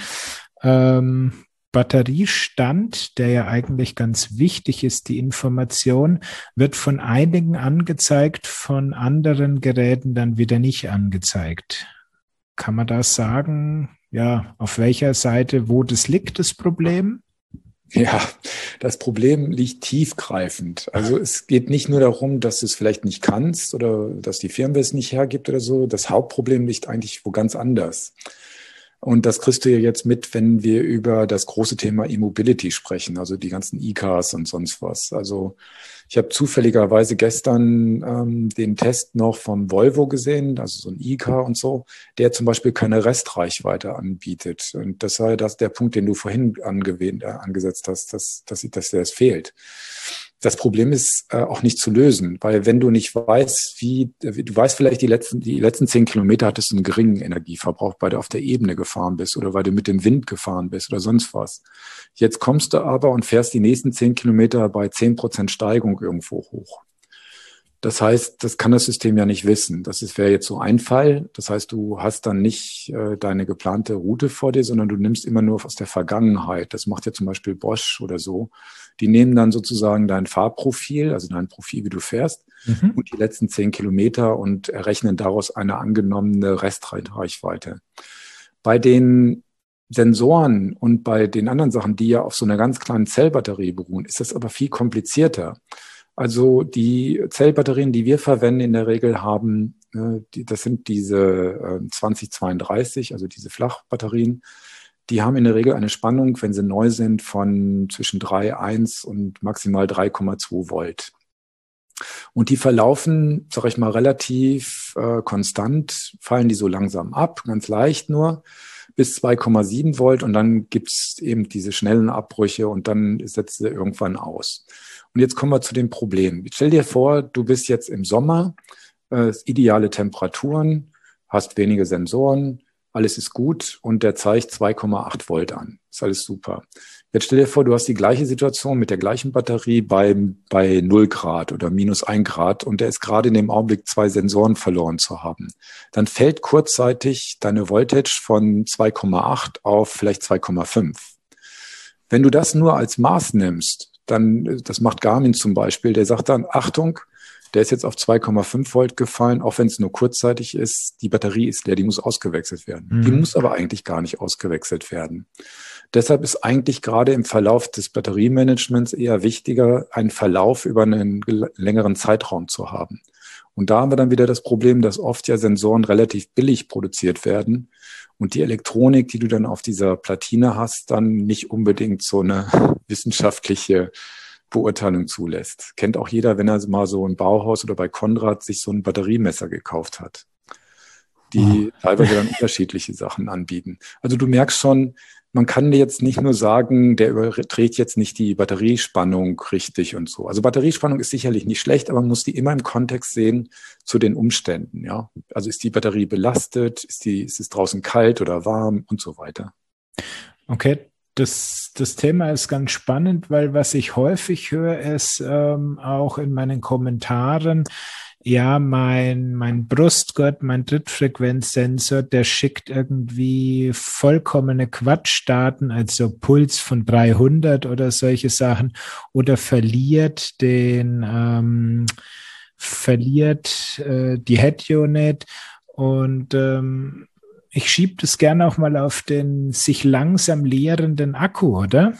Batteriestand, der ja eigentlich ganz wichtig ist, die Information, wird von einigen angezeigt, von anderen Geräten dann wieder nicht angezeigt. Kann man das sagen? Ja, auf welcher Seite, wo das liegt, das Problem? Ja, das Problem liegt tiefgreifend. Also es geht nicht nur darum, dass du es vielleicht nicht kannst oder dass die Firmware es nicht hergibt oder so. Das Hauptproblem liegt eigentlich wo ganz anders. Und das kriegst du ja jetzt mit, wenn wir über das große Thema E-Mobility sprechen, also die ganzen E-Cars und sonst was. Also ich habe zufälligerweise gestern den Test noch vom Volvo gesehen, also so ein E-Car und so, der zum Beispiel keine Restreichweite anbietet. Und das war der Punkt, den du vorhin angesetzt hast, dass das fehlt. Das Problem ist auch nicht zu lösen, weil wenn du nicht weißt, du weißt vielleicht, die letzten 10 Kilometer hattest du einen geringen Energieverbrauch, weil du auf der Ebene gefahren bist oder weil du mit dem Wind gefahren bist oder sonst was. Jetzt kommst du aber und fährst die nächsten 10 Kilometer bei 10% Steigung irgendwo hoch. Das heißt, das kann das System ja nicht wissen. Wäre jetzt so ein Fall. Das heißt, du hast dann nicht deine geplante Route vor dir, sondern du nimmst immer nur aus der Vergangenheit. Das macht ja zum Beispiel Bosch oder so. Die nehmen dann sozusagen dein Fahrprofil, also dein Profil, wie du fährst, und die letzten 10 Kilometer und errechnen daraus eine angenommene Restreichweite. Bei den Sensoren und bei den anderen Sachen, die ja auf so einer ganz kleinen Zellbatterie beruhen, ist das aber viel komplizierter. Also die Zellbatterien, die wir verwenden, in der Regel haben, das sind diese 2032, also diese Flachbatterien, die haben in der Regel eine Spannung, wenn sie neu sind, von zwischen 3,1 und maximal 3,2 Volt. Und die verlaufen, sage ich mal, relativ konstant, fallen die so langsam ab, ganz leicht nur, bis 2,7 Volt und dann gibt's eben diese schnellen Abbrüche und dann setzt sie irgendwann aus. Und jetzt kommen wir zu dem Problem. Stell dir vor, du bist jetzt im Sommer, ideale Temperaturen, hast wenige Sensoren, alles ist gut und der zeigt 2,8 Volt an. Ist alles super. Jetzt stell dir vor, du hast die gleiche Situation mit der gleichen Batterie bei 0 Grad oder minus 1 Grad und der ist gerade in dem Augenblick 2 Sensoren verloren zu haben. Dann fällt kurzzeitig deine Voltage von 2,8 auf vielleicht 2,5. Wenn du das nur als Maß nimmst, dann, das macht Garmin zum Beispiel, der sagt dann, Achtung, der ist jetzt auf 2,5 Volt gefallen, auch wenn es nur kurzzeitig ist, die Batterie ist leer, die muss ausgewechselt werden. Die muss aber eigentlich gar nicht ausgewechselt werden. Deshalb ist eigentlich gerade im Verlauf des Batteriemanagements eher wichtiger, einen Verlauf über einen längeren Zeitraum zu haben. Und da haben wir dann wieder das Problem, dass oft ja Sensoren relativ billig produziert werden und die Elektronik, die du dann auf dieser Platine hast, dann nicht unbedingt so eine wissenschaftliche Beurteilung zulässt. Kennt auch jeder, wenn er mal so im Bauhaus oder bei Konrad sich so ein Batteriemesser gekauft hat. die teilweise dann unterschiedliche Sachen anbieten. Also du merkst schon, man kann jetzt nicht nur sagen, der überträgt jetzt nicht die Batteriespannung richtig und so. Also Batteriespannung ist sicherlich nicht schlecht, aber man muss die immer im Kontext sehen zu den Umständen. Ja, also ist die Batterie belastet, ist es draußen kalt oder warm und so weiter. Okay, das Thema ist ganz spannend, weil was ich häufig höre, ist auch in meinen Kommentaren, ja, mein Brustgurt, mein Trittfrequenzsensor, der schickt irgendwie vollkommene Quatschdaten, also Puls von 300 oder solche Sachen, oder verliert die Head Unit und ich schiebe das gerne auch mal auf den sich langsam leerenden Akku, oder?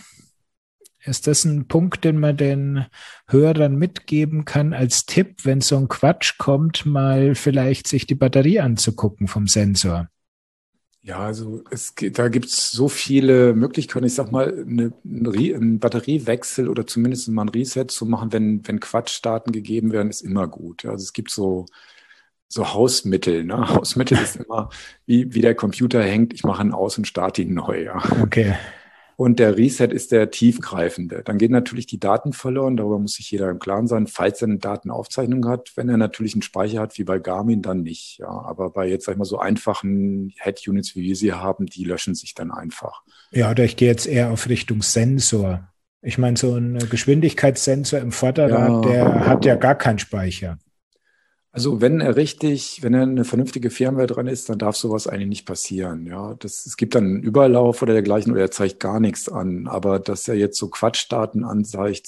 Ist das ein Punkt, den man den Hörern mitgeben kann als Tipp, wenn so ein Quatsch kommt, mal vielleicht sich die Batterie anzugucken vom Sensor? Ja, also da gibt es so viele Möglichkeiten. Ich sag mal, einen Batteriewechsel oder zumindest mal ein Reset zu machen, wenn Quatschdaten gegeben werden, ist immer gut. Also es gibt so Hausmittel. Ne? Hausmittel ist immer, wie der Computer hängt, ich mache ihn aus und starte ihn neu. Ja. Okay. Und der Reset ist der tiefgreifende. Dann gehen natürlich die Daten verloren. Darüber muss sich jeder im Klaren sein, falls er eine Datenaufzeichnung hat. Wenn er natürlich einen Speicher hat, wie bei Garmin, dann nicht. Ja, aber bei jetzt, sag ich mal, so einfachen Head-Units, wie wir sie haben, die löschen sich dann einfach. Ja, oder ich gehe jetzt eher auf Richtung Sensor. Ich meine, so ein Geschwindigkeitssensor im Vorderrad, der hat ja gar keinen Speicher. Also wenn er eine vernünftige Firmware dran ist, dann darf sowas eigentlich nicht passieren. Ja, es gibt dann einen Überlauf oder dergleichen oder er zeigt gar nichts an. Aber dass er jetzt so Quatschdaten anzeigt,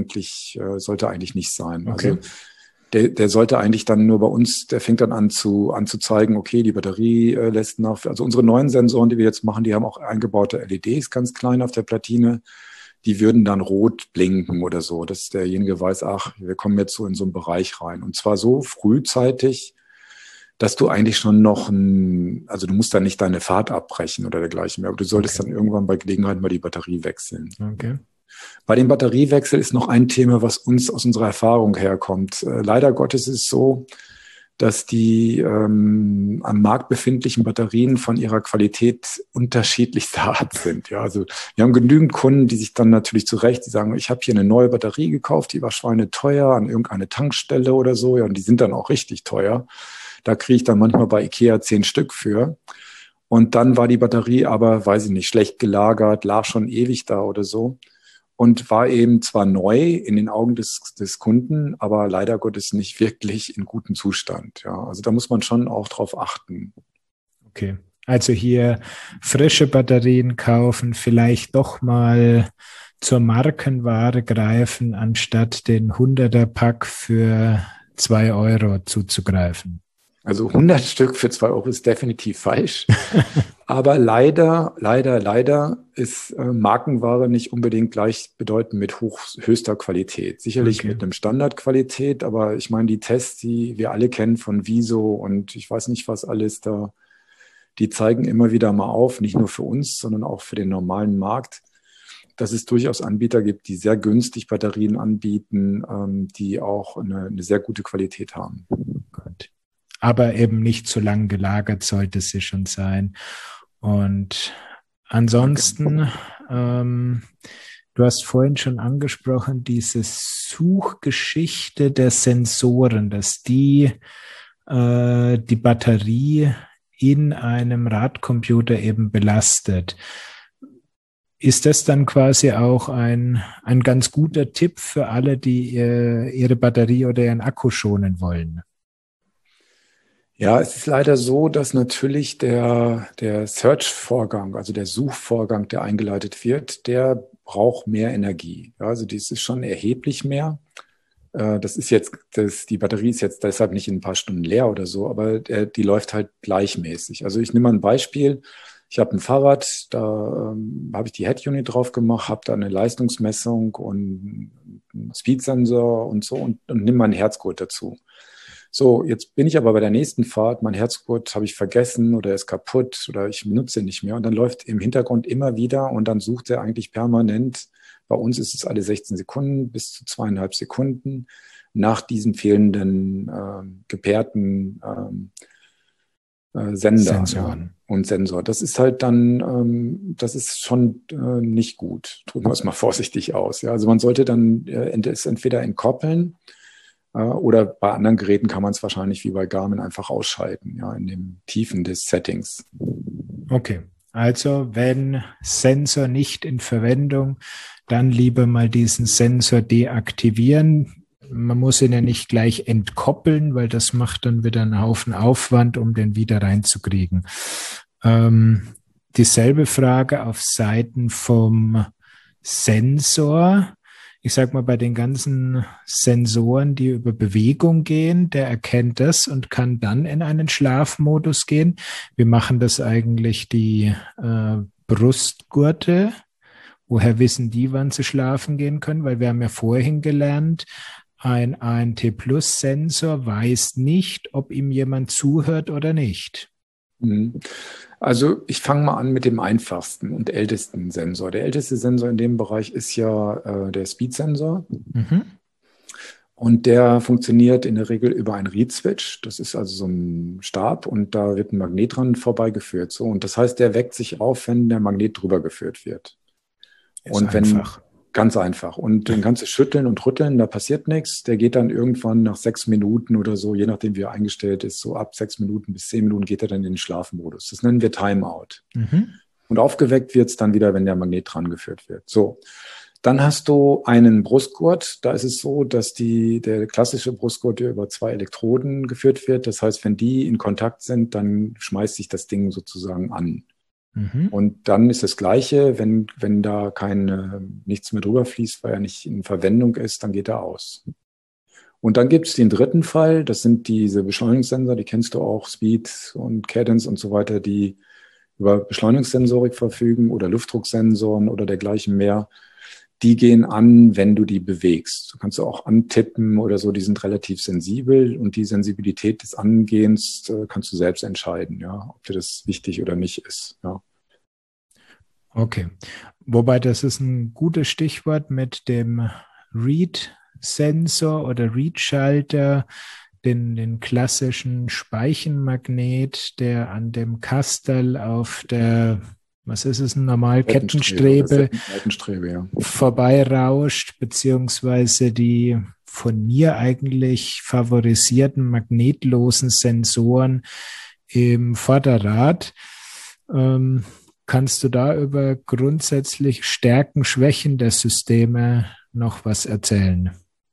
sollte eigentlich nicht sein. Okay. Also der sollte eigentlich dann nur bei uns, der fängt dann an zu zeigen, okay, die Batterie lässt nach. Also unsere neuen Sensoren, die wir jetzt machen, die haben auch eingebaute LEDs ganz klein auf der Platine. Die würden dann rot blinken oder so, dass derjenige weiß, ach, wir kommen jetzt so in so einen Bereich rein. Und zwar so frühzeitig, dass du eigentlich schon also du musst dann nicht deine Fahrt abbrechen oder dergleichen mehr, aber du solltest dann irgendwann bei Gelegenheit mal die Batterie wechseln. Okay. Bei dem Batteriewechsel ist noch ein Thema, was uns aus unserer Erfahrung herkommt. Leider Gottes ist es so, dass die am Markt befindlichen Batterien von ihrer Qualität unterschiedlichster Art sind. Ja, also wir haben genügend Kunden, die sich dann natürlich die sagen, ich habe hier eine neue Batterie gekauft, die war schweineteuer an irgendeine Tankstelle oder so, ja, und die sind dann auch richtig teuer. Da kriege ich dann manchmal bei Ikea 10 Stück für. Und dann war die Batterie aber, weiß ich nicht, schlecht gelagert, lag schon ewig da oder so. Und war eben zwar neu in den Augen des Kunden, aber leider Gottes nicht wirklich in gutem Zustand. Ja, also da muss man schon auch drauf achten. Okay, also hier frische Batterien kaufen, vielleicht doch mal zur Markenware greifen, anstatt den 100er-Pack für 2 Euro zuzugreifen. Also 100 Stück für 2 Euro ist definitiv falsch. Aber leider ist Markenware nicht unbedingt gleichbedeutend mit höchster Qualität. Sicherlich mit einem Standardqualität, aber ich meine, die Tests, die wir alle kennen von Wieso und ich weiß nicht was alles da, die zeigen immer wieder mal auf, nicht nur für uns, sondern auch für den normalen Markt, dass es durchaus Anbieter gibt, die sehr günstig Batterien anbieten, die auch eine sehr gute Qualität haben. Gut. Aber eben nicht zu lang gelagert sollte sie schon sein. Und ansonsten, du hast vorhin schon angesprochen, diese Suchgeschichte der Sensoren, dass die Batterie in einem Radcomputer eben belastet. Ist das dann quasi auch ein ganz guter Tipp für alle, die ihre Batterie oder ihren Akku schonen wollen? Ja, es ist leider so, dass natürlich der Search-Vorgang, also der Suchvorgang, der eingeleitet wird, der braucht mehr Energie. Ja, also dies ist schon erheblich mehr. Die Batterie ist jetzt deshalb nicht in ein paar Stunden leer oder so, aber die läuft halt gleichmäßig. Also ich nehme mal ein Beispiel. Ich habe ein Fahrrad, da habe ich die Head-Unit drauf gemacht, habe da eine Leistungsmessung und einen Speedsensor und so und nehme meinen Herzgurt dazu. So, jetzt bin ich aber bei der nächsten Fahrt, mein Herzgurt habe ich vergessen oder ist kaputt oder ich benutze ihn nicht mehr und dann läuft im Hintergrund immer wieder und dann sucht er eigentlich permanent, bei uns ist es alle 16 Sekunden bis zu 2,5 Sekunden nach diesen fehlenden gepairten Sender Sensoren. und Sensor. Das ist halt dann, das ist schon nicht gut. Drücken wir es mal vorsichtig aus. Ja? Also man sollte dann es entweder entkoppeln oder bei anderen Geräten kann man es wahrscheinlich wie bei Garmin einfach ausschalten, ja, in den Tiefen des Settings. Okay, also wenn Sensor nicht in Verwendung, dann lieber mal diesen Sensor deaktivieren. Man muss ihn ja nicht gleich entkoppeln, weil das macht dann wieder einen Haufen Aufwand, um den wieder reinzukriegen. Dieselbe Frage auf Seiten vom Sensor. Ich sag mal, bei den ganzen Sensoren, die über Bewegung gehen, der erkennt das und kann dann in einen Schlafmodus gehen. Wir machen das eigentlich die Brustgurte. Woher wissen die, wann sie schlafen gehen können? Weil wir haben ja vorhin gelernt, ein ANT-Plus-Sensor weiß nicht, ob ihm jemand zuhört oder nicht. Also ich fange mal an mit dem einfachsten und ältesten Sensor. Der älteste Sensor in dem Bereich ist ja der Speed-Sensor. Und der funktioniert in der Regel über einen Reed-Switch. Das ist also so ein Stab und da wird ein Magnet dran vorbeigeführt. So. Und das heißt, der weckt sich auf, wenn der Magnet drüber geführt wird. Und einfach. Ganz einfach. Und den kannst du schütteln und rütteln, da passiert nichts. Der geht dann irgendwann nach 6 Minuten oder so, je nachdem wie er eingestellt ist, so ab 6 Minuten bis 10 Minuten geht er dann in den Schlafmodus. Das nennen wir Timeout. Und aufgeweckt wird es dann wieder, wenn der Magnet dran geführt wird. So. Dann hast du einen Brustgurt. Da ist es so, dass der klassische Brustgurt über 2 Elektroden geführt wird. Das heißt, wenn die in Kontakt sind, dann schmeißt sich das Ding sozusagen an. Und dann ist das Gleiche, wenn da nichts mehr drüber fließt, weil er nicht in Verwendung ist, dann geht er aus. Und dann gibt es den dritten Fall, das sind diese Beschleunigungssensor, die kennst du auch, Speed und Cadence und so weiter, die über Beschleunigungssensorik verfügen oder Luftdrucksensoren oder dergleichen mehr. Die gehen an, wenn du die bewegst. Du kannst auch antippen oder so, die sind relativ sensibel und die Sensibilität des Angehens kannst du selbst entscheiden, ja, ob dir das wichtig oder nicht ist. Ja. Okay, wobei das ist ein gutes Stichwort mit dem Reed-Sensor oder Reed-Schalter, den klassischen Speichenmagnet, der an dem Kastel auf der, was ist es, normal Kettenstrebe ja, vorbeirauscht, beziehungsweise die von mir eigentlich favorisierten magnetlosen Sensoren im Vorderrad. Kannst du da über grundsätzlich Stärken, Schwächen der Systeme noch was erzählen?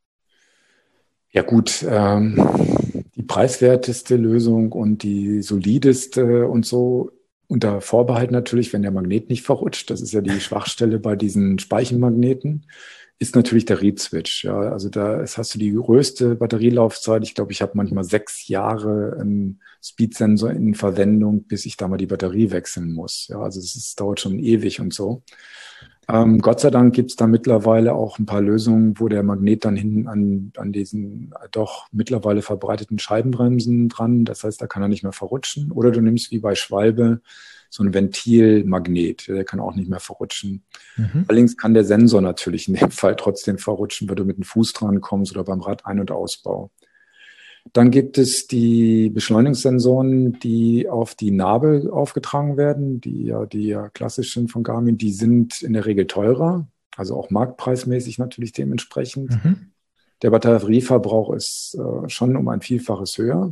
Ja gut, die preiswerteste Lösung und die solideste und so, unter Vorbehalt natürlich, wenn der Magnet nicht verrutscht, das ist ja die Schwachstelle bei diesen Speichenmagneten, ist natürlich der Reed-Switch. Ja, also hast du die größte Batterielaufzeit. Ich glaube, ich habe manchmal 6 Jahre einen Speed-Sensor in Verwendung, bis ich da mal die Batterie wechseln muss. Ja, also dauert schon ewig und so. Gott sei Dank gibt es da mittlerweile auch ein paar Lösungen, wo der Magnet dann hinten an diesen doch mittlerweile verbreiteten Scheibenbremsen dran, das heißt, da kann er nicht mehr verrutschen. Oder du nimmst wie bei Schwalbe so ein Ventilmagnet, der kann auch nicht mehr verrutschen. Allerdings kann der Sensor natürlich in dem Fall trotzdem verrutschen, weil du mit dem Fuß dran kommst oder beim Rad Ein- und Ausbau. Dann gibt es die Beschleunigungssensoren, die auf die Nabel aufgetragen werden, die ja klassisch sind von Garmin, die sind in der Regel teurer, also auch marktpreismäßig natürlich dementsprechend. Der Batterieverbrauch ist schon um ein Vielfaches höher.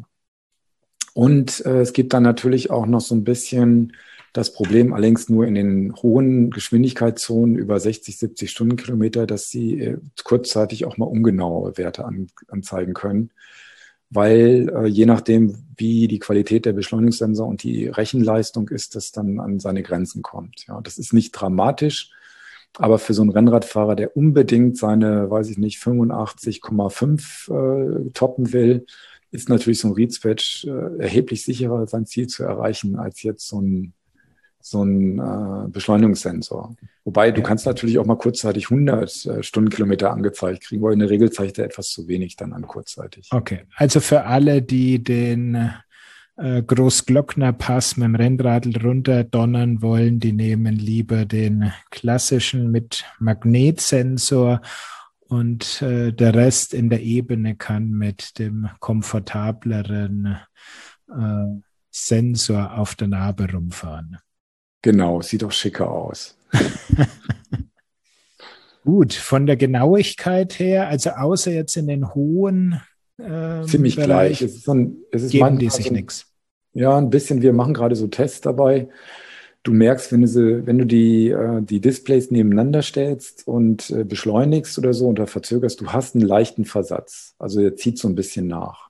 Und es gibt dann natürlich auch noch so ein bisschen das Problem, allerdings nur in den hohen Geschwindigkeitszonen über 60, 70 Stundenkilometer, dass sie kurzzeitig auch mal ungenaue Werte anzeigen können. Weil je nachdem, wie die Qualität der Beschleunigungssensor und die Rechenleistung ist, das dann an seine Grenzen kommt. Ja, das ist nicht dramatisch, aber für so einen Rennradfahrer, der unbedingt seine, 85,5 toppen will, ist natürlich so ein Reed-Switch erheblich sicherer, sein Ziel zu erreichen, als jetzt so ein Beschleunigungssensor. Wobei du kannst natürlich auch mal kurzzeitig 100 Stundenkilometer angezeigt kriegen, weil in der Regel zeigt er etwas zu wenig dann an kurzzeitig. Okay, also für alle, die den Großglockner-Pass mit dem Rennradl runterdonnern wollen, die nehmen lieber den klassischen mit Magnetsensor und der Rest in der Ebene kann mit dem komfortableren Sensor auf der Narbe rumfahren. Genau, sieht doch schicker aus. Gut, von der Genauigkeit her, also außer jetzt in den hohen Ziemlich Bereich, gleich. Es ist geben die manchmal sich so, nichts. ja, ein bisschen. Wir machen gerade so Tests dabei. Du merkst, wenn du die Displays nebeneinander stellst und beschleunigst oder so und da verzögerst, du hast einen leichten Versatz. Also der zieht so ein bisschen nach.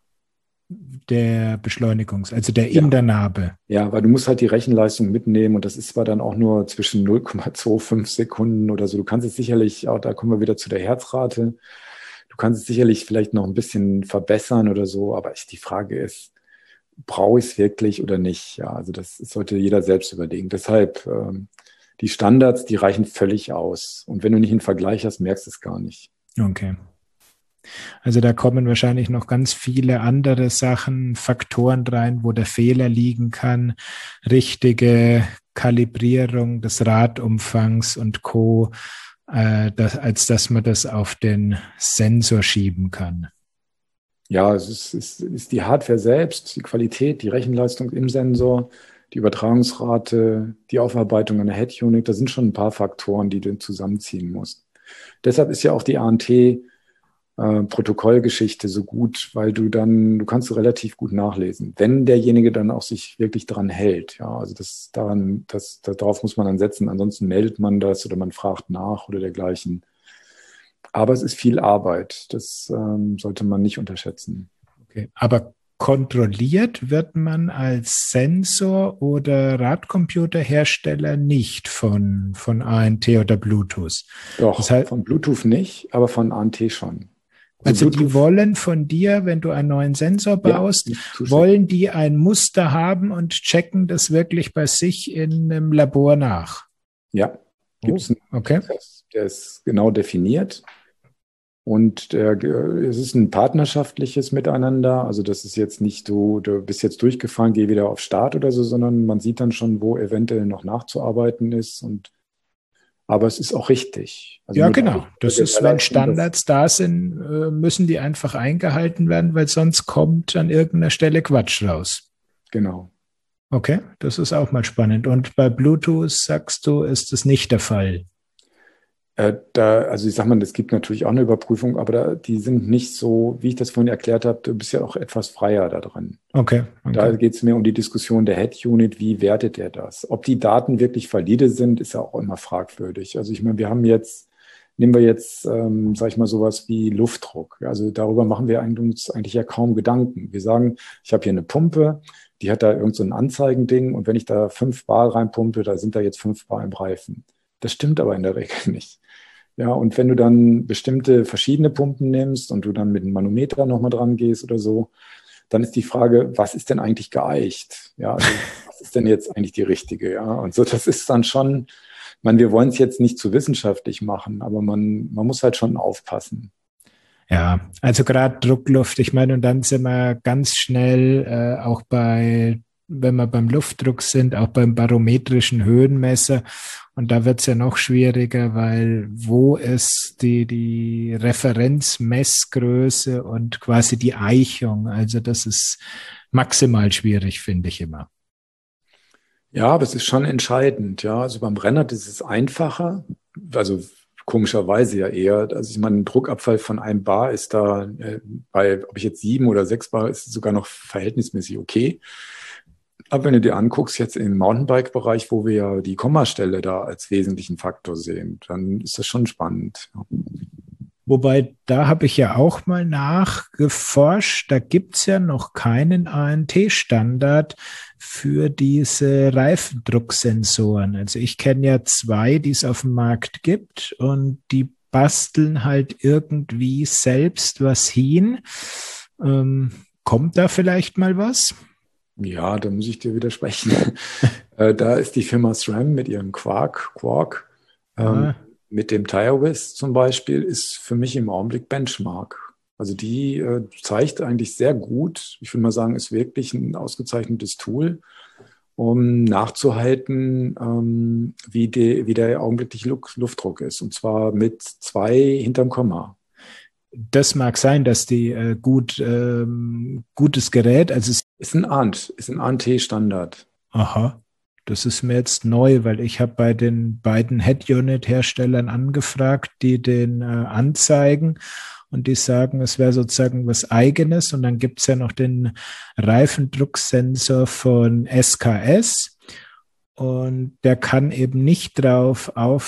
Der also der in Ja. der Narbe. Ja, weil du musst halt die Rechenleistung mitnehmen und das ist zwar dann auch nur zwischen 0,25 Sekunden oder so. Du kannst es sicherlich, auch da kommen wir wieder zu der Herzrate, du kannst es sicherlich vielleicht noch ein bisschen verbessern oder so, aber die Frage ist, brauche ich es wirklich oder nicht? Ja, also das sollte jeder selbst überlegen. Deshalb, die Standards, die reichen völlig aus. Und wenn du nicht einen Vergleich hast, merkst du es gar nicht. Okay. Also da kommen wahrscheinlich noch ganz viele andere Sachen, Faktoren rein, wo der Fehler liegen kann. Richtige Kalibrierung des Radumfangs und Co., als dass man das auf den Sensor schieben kann. Ja, es ist die Hardware selbst, die Qualität, die Rechenleistung im Sensor, die Übertragungsrate, die Aufarbeitung an der Head-Unit. Da sind schon ein paar Faktoren, die du zusammenziehen musst. Deshalb ist ja auch die ANT-Protokollgeschichte so gut, weil du kannst relativ gut nachlesen, wenn derjenige dann auch sich wirklich daran hält. Ja, also darauf muss man dann setzen. Ansonsten meldet man das oder man fragt nach oder dergleichen. Aber es ist viel Arbeit. Das sollte man nicht unterschätzen. Okay. Aber kontrolliert wird man als Sensor- oder Radcomputerhersteller nicht von ANT oder Bluetooth. Doch, Das heißt, von Bluetooth nicht, aber von ANT schon. also die Bluetooth, wollen von dir, wenn du einen neuen Sensor baust, nicht zuschicken. wollen die ein Muster haben und checken das wirklich bei sich in einem Labor nach. Ja, gibt es einen Okay. Prozess, der ist genau definiert. Und es ist ein partnerschaftliches Miteinander. Also das ist jetzt nicht so, du bist jetzt durchgefahren, geh wieder auf Start oder so, sondern man sieht dann schon, wo eventuell noch nachzuarbeiten ist. Aber es ist auch richtig. Also Ja, nur genau. Das ist, wenn Standards da sind, müssen die einfach eingehalten werden, weil sonst kommt an irgendeiner Stelle Quatsch raus. Genau. Okay, das ist auch mal spannend. Und bei Bluetooth, sagst du, ist das nicht der Fall? Also ich sag mal, es gibt natürlich auch eine Überprüfung, aber die sind nicht so, wie ich das vorhin erklärt habe, du bist ja auch etwas freier da drin. Okay. Da geht es mehr um die Diskussion der Head-Unit, wie wertet er das? Ob die Daten wirklich valide sind, ist ja auch immer fragwürdig. Also ich meine, nehmen wir jetzt, sage ich mal, sowas wie Luftdruck. Also darüber machen wir uns eigentlich ja kaum Gedanken. Wir sagen, ich habe hier eine Pumpe, die hat da irgend so ein Anzeigending und wenn ich da 5 Bar reinpumpe, da sind da jetzt 5 Bar im Reifen. Das stimmt aber in der Regel nicht. Ja, und wenn du dann bestimmte verschiedene Pumpen nimmst und du dann mit dem Manometer nochmal dran gehst oder so, dann ist die Frage, was ist denn eigentlich geeicht? Ja, also was ist denn jetzt eigentlich die richtige? Ja, und so, das ist dann schon, ich meine, wir wollen es jetzt nicht zu wissenschaftlich machen, aber man muss halt schon aufpassen. Ja, also gerade Druckluft, ich meine, und dann sind wir ganz schnell auch wenn wir beim Luftdruck sind, auch beim barometrischen Höhenmesser. Und da wird es ja noch schwieriger, weil wo ist die Referenzmessgröße und quasi die Eichung? Also das ist maximal schwierig, finde ich immer. Ja, aber es ist schon entscheidend. Ja, also beim Rennrad ist es einfacher. Also komischerweise ja eher. Also ich meine, ein Druckabfall von 1 Bar ist da ob ich jetzt 7 oder 6 Bar, ist sogar noch verhältnismäßig okay. Aber wenn du dir anguckst, jetzt im Mountainbike-Bereich, wo wir ja die Kommastelle da als wesentlichen Faktor sehen, dann ist das schon spannend. Wobei, da habe ich ja auch mal nachgeforscht. Da gibt es ja noch keinen ANT-Standard für diese Reifendrucksensoren. Also ich kenne ja 2, die es auf dem Markt gibt und die basteln halt irgendwie selbst was hin. Kommt da vielleicht mal was? Ja, da muss ich dir widersprechen. Da ist die Firma SRAM mit ihrem Quark, mit dem TireWiz zum Beispiel, ist für mich im Augenblick Benchmark. Also die zeigt eigentlich sehr gut, ich würde mal sagen, ist wirklich ein ausgezeichnetes Tool, um nachzuhalten, wie der augenblickliche Luftdruck ist. Und zwar mit 2 hinterm Komma. Das mag sein, dass die gutes Gerät, also es Ist ein ANT-Standard. aha, das ist mir jetzt neu, weil ich habe bei den beiden Head-Unit-Herstellern angefragt, die den anzeigen und die sagen, es wäre sozusagen was Eigenes und dann gibt es ja noch den Reifendrucksensor von SKS und der kann eben nicht drauf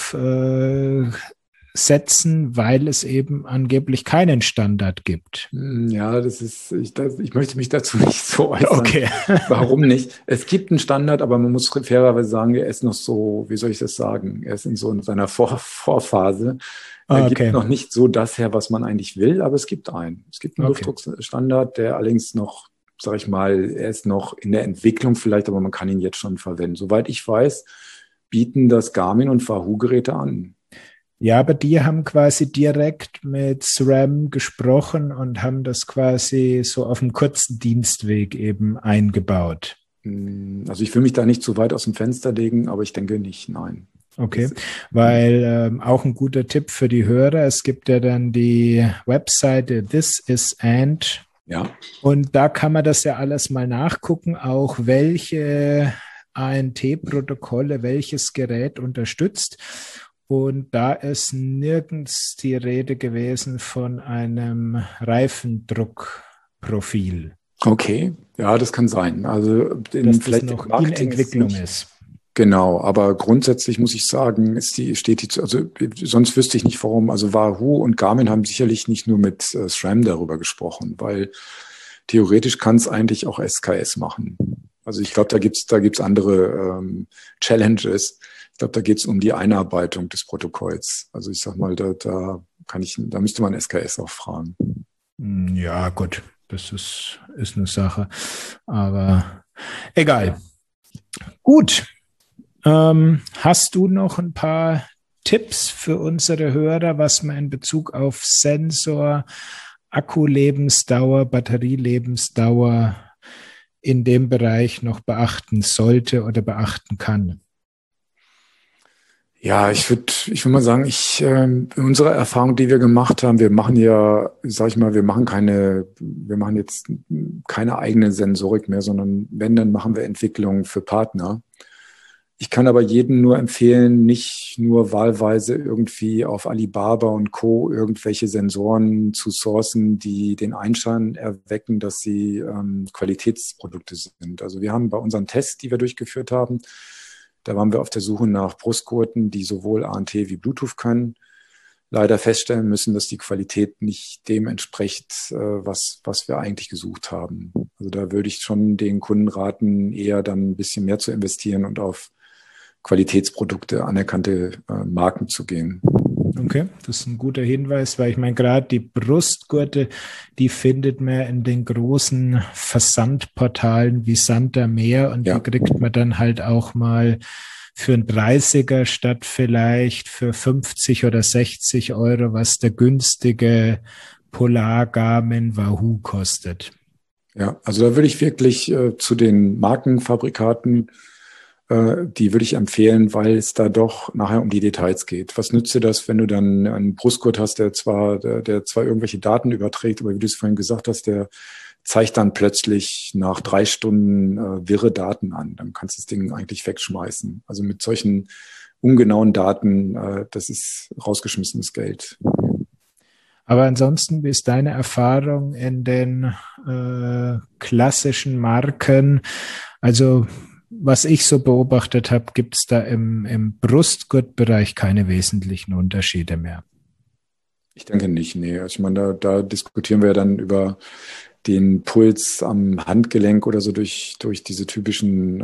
aufsetzen, weil es eben angeblich keinen Standard gibt. Ja, ich möchte mich dazu nicht so äußern. Okay. Warum nicht? Es gibt einen Standard, aber man muss fairerweise sagen, er ist noch so, wie soll ich das sagen? Er ist in seiner Vorphase. Er gibt noch nicht so das her, was man eigentlich will, aber es gibt einen. Es gibt einen Luftdruckstandard, der allerdings noch, sage ich mal, er ist noch in der Entwicklung vielleicht, aber man kann ihn jetzt schon verwenden. Soweit ich weiß, bieten das Garmin und Wahoo-Geräte an. Ja, aber die haben quasi direkt mit SRAM gesprochen und haben das quasi so auf einem kurzen Dienstweg eben eingebaut. Also ich will mich da nicht zu weit aus dem Fenster legen, aber ich denke nicht, nein. Okay, weil auch ein guter Tipp für die Hörer, es gibt ja dann die Webseite This is Ant. Ja. Und da kann man das ja alles mal nachgucken, auch welche ANT-Protokolle welches Gerät unterstützt. Und da ist nirgends die Rede gewesen von einem Reifendruckprofil. Okay, ja, das kann sein. Also dass vielleicht das noch in Entwicklung ist. Genau, aber grundsätzlich muss ich sagen, also sonst wüsste ich nicht, warum. Also Wahoo und Garmin haben sicherlich nicht nur mit SRAM darüber gesprochen, weil theoretisch kann es eigentlich auch SKS machen. Also ich glaube, da gibt's andere Challenges. Ich glaube, da geht es um die Einarbeitung des Protokolls. Also ich sag mal, da müsste man SKS auch fragen. Ja, gut, das ist eine Sache. Aber egal. Gut. Hast du noch ein paar Tipps für unsere Hörer, was man in Bezug auf Sensor, Akkulebensdauer, Batterielebensdauer in dem Bereich noch beachten sollte oder beachten kann? Ja, ich würde mal sagen, in unserer Erfahrung, die wir gemacht haben, wir machen jetzt keine eigene Sensorik mehr, sondern wenn, dann machen wir Entwicklungen für Partner. Ich kann aber jedem nur empfehlen, nicht nur wahlweise irgendwie auf Alibaba und Co. irgendwelche Sensoren zu sourcen, die den Einschein erwecken, dass sie Qualitätsprodukte sind. Also wir haben bei unseren Tests, die wir durchgeführt haben, da waren wir auf der Suche nach Brustgurten, die sowohl ANT wie Bluetooth können. Leider feststellen müssen, dass die Qualität nicht dem entspricht, was wir eigentlich gesucht haben. Also da würde ich schon den Kunden raten, eher dann ein bisschen mehr zu investieren und auf Qualitätsprodukte, anerkannte Marken zu gehen. Okay, das ist ein guter Hinweis, weil ich meine, gerade die Brustgurte, die findet man in den großen Versandportalen wie Sand am Meer und die kriegt man dann halt auch mal für einen 30er statt vielleicht für 50 oder 60 Euro, was der günstige Polar Garmin Wahoo kostet. Ja, also da würde ich wirklich zu den Markenfabrikaten die würde ich empfehlen, weil es da doch nachher um die Details geht. Was nützt dir das, wenn du dann einen Brustgurt hast, der zwar irgendwelche Daten überträgt, aber wie du es vorhin gesagt hast, der zeigt dann plötzlich nach 3 Stunden wirre Daten an. Dann kannst du das Ding eigentlich wegschmeißen. Also mit solchen ungenauen Daten, das ist rausgeschmissenes Geld. Aber ansonsten, wie ist deine Erfahrung in den klassischen Marken? Also was ich so beobachtet habe, gibt es da im Brustgurtbereich keine wesentlichen Unterschiede mehr. Ich denke nicht, nee. Also ich meine, da diskutieren wir ja dann über den Puls am Handgelenk oder so durch diese typischen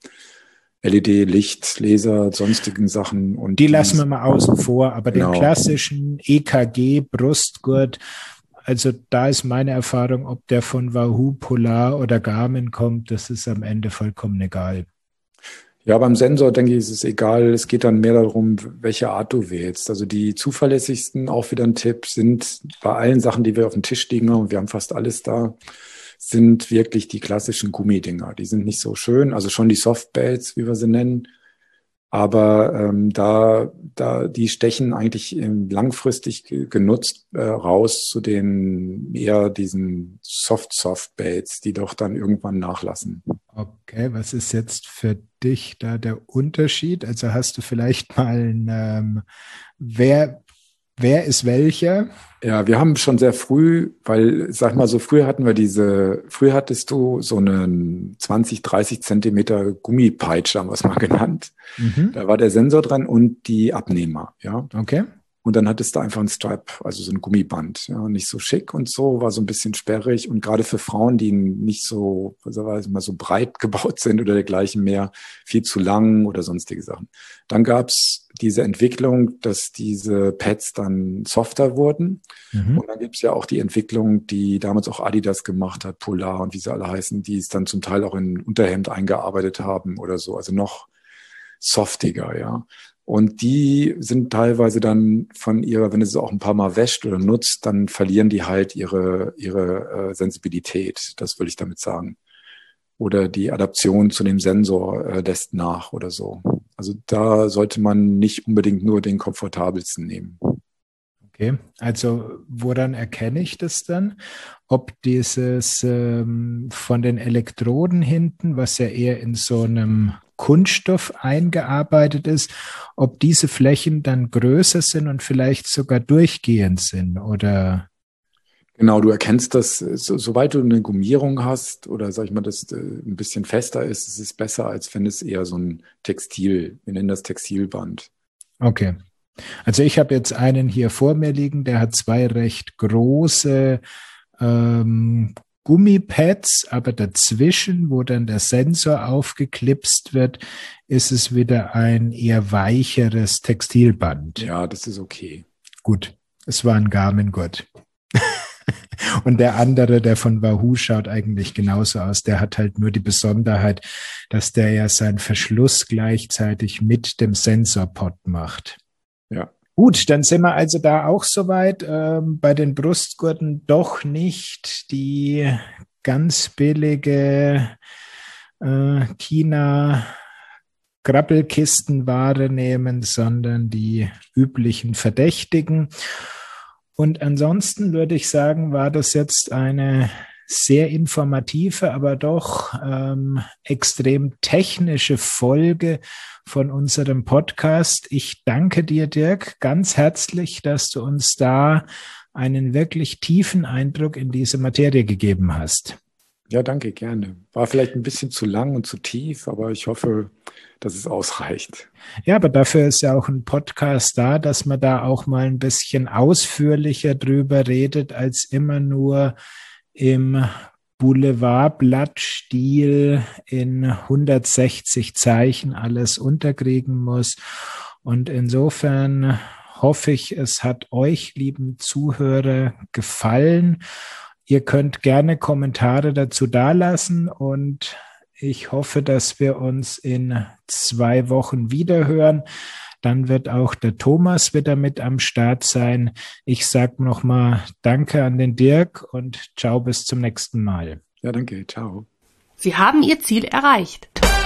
LED-Licht, Laser, sonstigen Sachen. Und die lassen wir mal außen vor, aber den klassischen EKG-Brustgurt, also da ist meine Erfahrung, ob der von Wahoo, Polar oder Garmin kommt, das ist am Ende vollkommen egal. Ja, beim Sensor, denke ich, ist es egal. Es geht dann mehr darum, welche Art du wählst. Also die zuverlässigsten, auch wieder ein Tipp, sind bei allen Sachen, die wir auf dem Tisch liegen haben, und wir haben fast alles da, sind wirklich die klassischen Gummidinger. Die sind nicht so schön, also schon die Softbells, wie wir sie nennen. Aber die stechen eigentlich langfristig genutzt raus zu den eher diesen Soft-Baits, die doch dann irgendwann nachlassen. Okay, was ist jetzt für dich da der Unterschied? Also hast du vielleicht mal wer ist welcher? Ja, wir haben schon sehr früh, weil, sag mal so, früher hattest du so einen 20, 30 Zentimeter Gummipeitsche, haben wir es mal genannt. Mhm. Da war der Sensor dran und die Abnehmer, ja. Okay. Und dann hattest du einfach ein Strap, also so ein Gummiband, ja, nicht so schick und so, war so ein bisschen sperrig und gerade für Frauen, die nicht so, mal so breit gebaut sind oder dergleichen mehr, viel zu lang oder sonstige Sachen. Dann gab's diese Entwicklung, dass diese Pads dann softer wurden. Mhm. Und dann gibt's ja auch die Entwicklung, die damals auch Adidas gemacht hat, Polar und wie sie alle heißen, die es dann zum Teil auch in Unterhemd eingearbeitet haben oder so, also noch softiger, ja. Und die sind teilweise dann wenn du sie auch ein paar Mal wäscht oder nutzt, dann verlieren die halt ihre Sensibilität. Das will ich damit sagen. Oder die Adaption zu dem Sensor lässt nach oder so. Also da sollte man nicht unbedingt nur den komfortabelsten nehmen. Okay, also woran erkenne ich das dann? Ob dieses von den Elektroden hinten, was ja eher in so einem Kunststoff eingearbeitet ist, ob diese Flächen dann größer sind und vielleicht sogar durchgehend sind oder? Genau, du erkennst das, sobald du eine Gummierung hast oder sag ich mal, das ein bisschen fester ist, ist es besser, als wenn es eher so ein wir nennen das Textilband. Okay. Also ich habe jetzt einen hier vor mir liegen, der hat 2 recht große Gummipads, aber dazwischen, wo dann der Sensor aufgeklipst wird, ist es wieder ein eher weicheres Textilband. Ja, das ist okay. Gut, es war ein Garmin-Gurt. Und der andere, der von Wahoo, schaut eigentlich genauso aus. Der hat halt nur die Besonderheit, dass der ja seinen Verschluss gleichzeitig mit dem Sensorpod macht. Ja. Gut, dann sind wir also da auch soweit. Bei den Brustgurten doch nicht die ganz billige China Grabbelkistenware nehmen, sondern die üblichen Verdächtigen. Und ansonsten würde ich sagen, war das jetzt eine sehr informative, aber doch extrem technische Folge von unserem Podcast. Ich danke dir, Dirk, ganz herzlich, dass du uns da einen wirklich tiefen Eindruck in diese Materie gegeben hast. Ja, danke, gerne. War vielleicht ein bisschen zu lang und zu tief, aber ich hoffe, dass es ausreicht. Ja, aber dafür ist ja auch ein Podcast da, dass man da auch mal ein bisschen ausführlicher drüber redet, als immer nur im Boulevardblattstil in 160 Zeichen alles unterkriegen muss. Und insofern hoffe ich, es hat euch, lieben Zuhörer, gefallen. Ihr könnt gerne Kommentare dazu dalassen und ich hoffe, dass wir uns in 2 Wochen wiederhören. Dann wird auch der Thomas wieder mit am Start sein. Ich sage nochmal Danke an den Dirk und ciao bis zum nächsten Mal. Ja, danke. Ciao. Sie haben Ihr Ziel erreicht.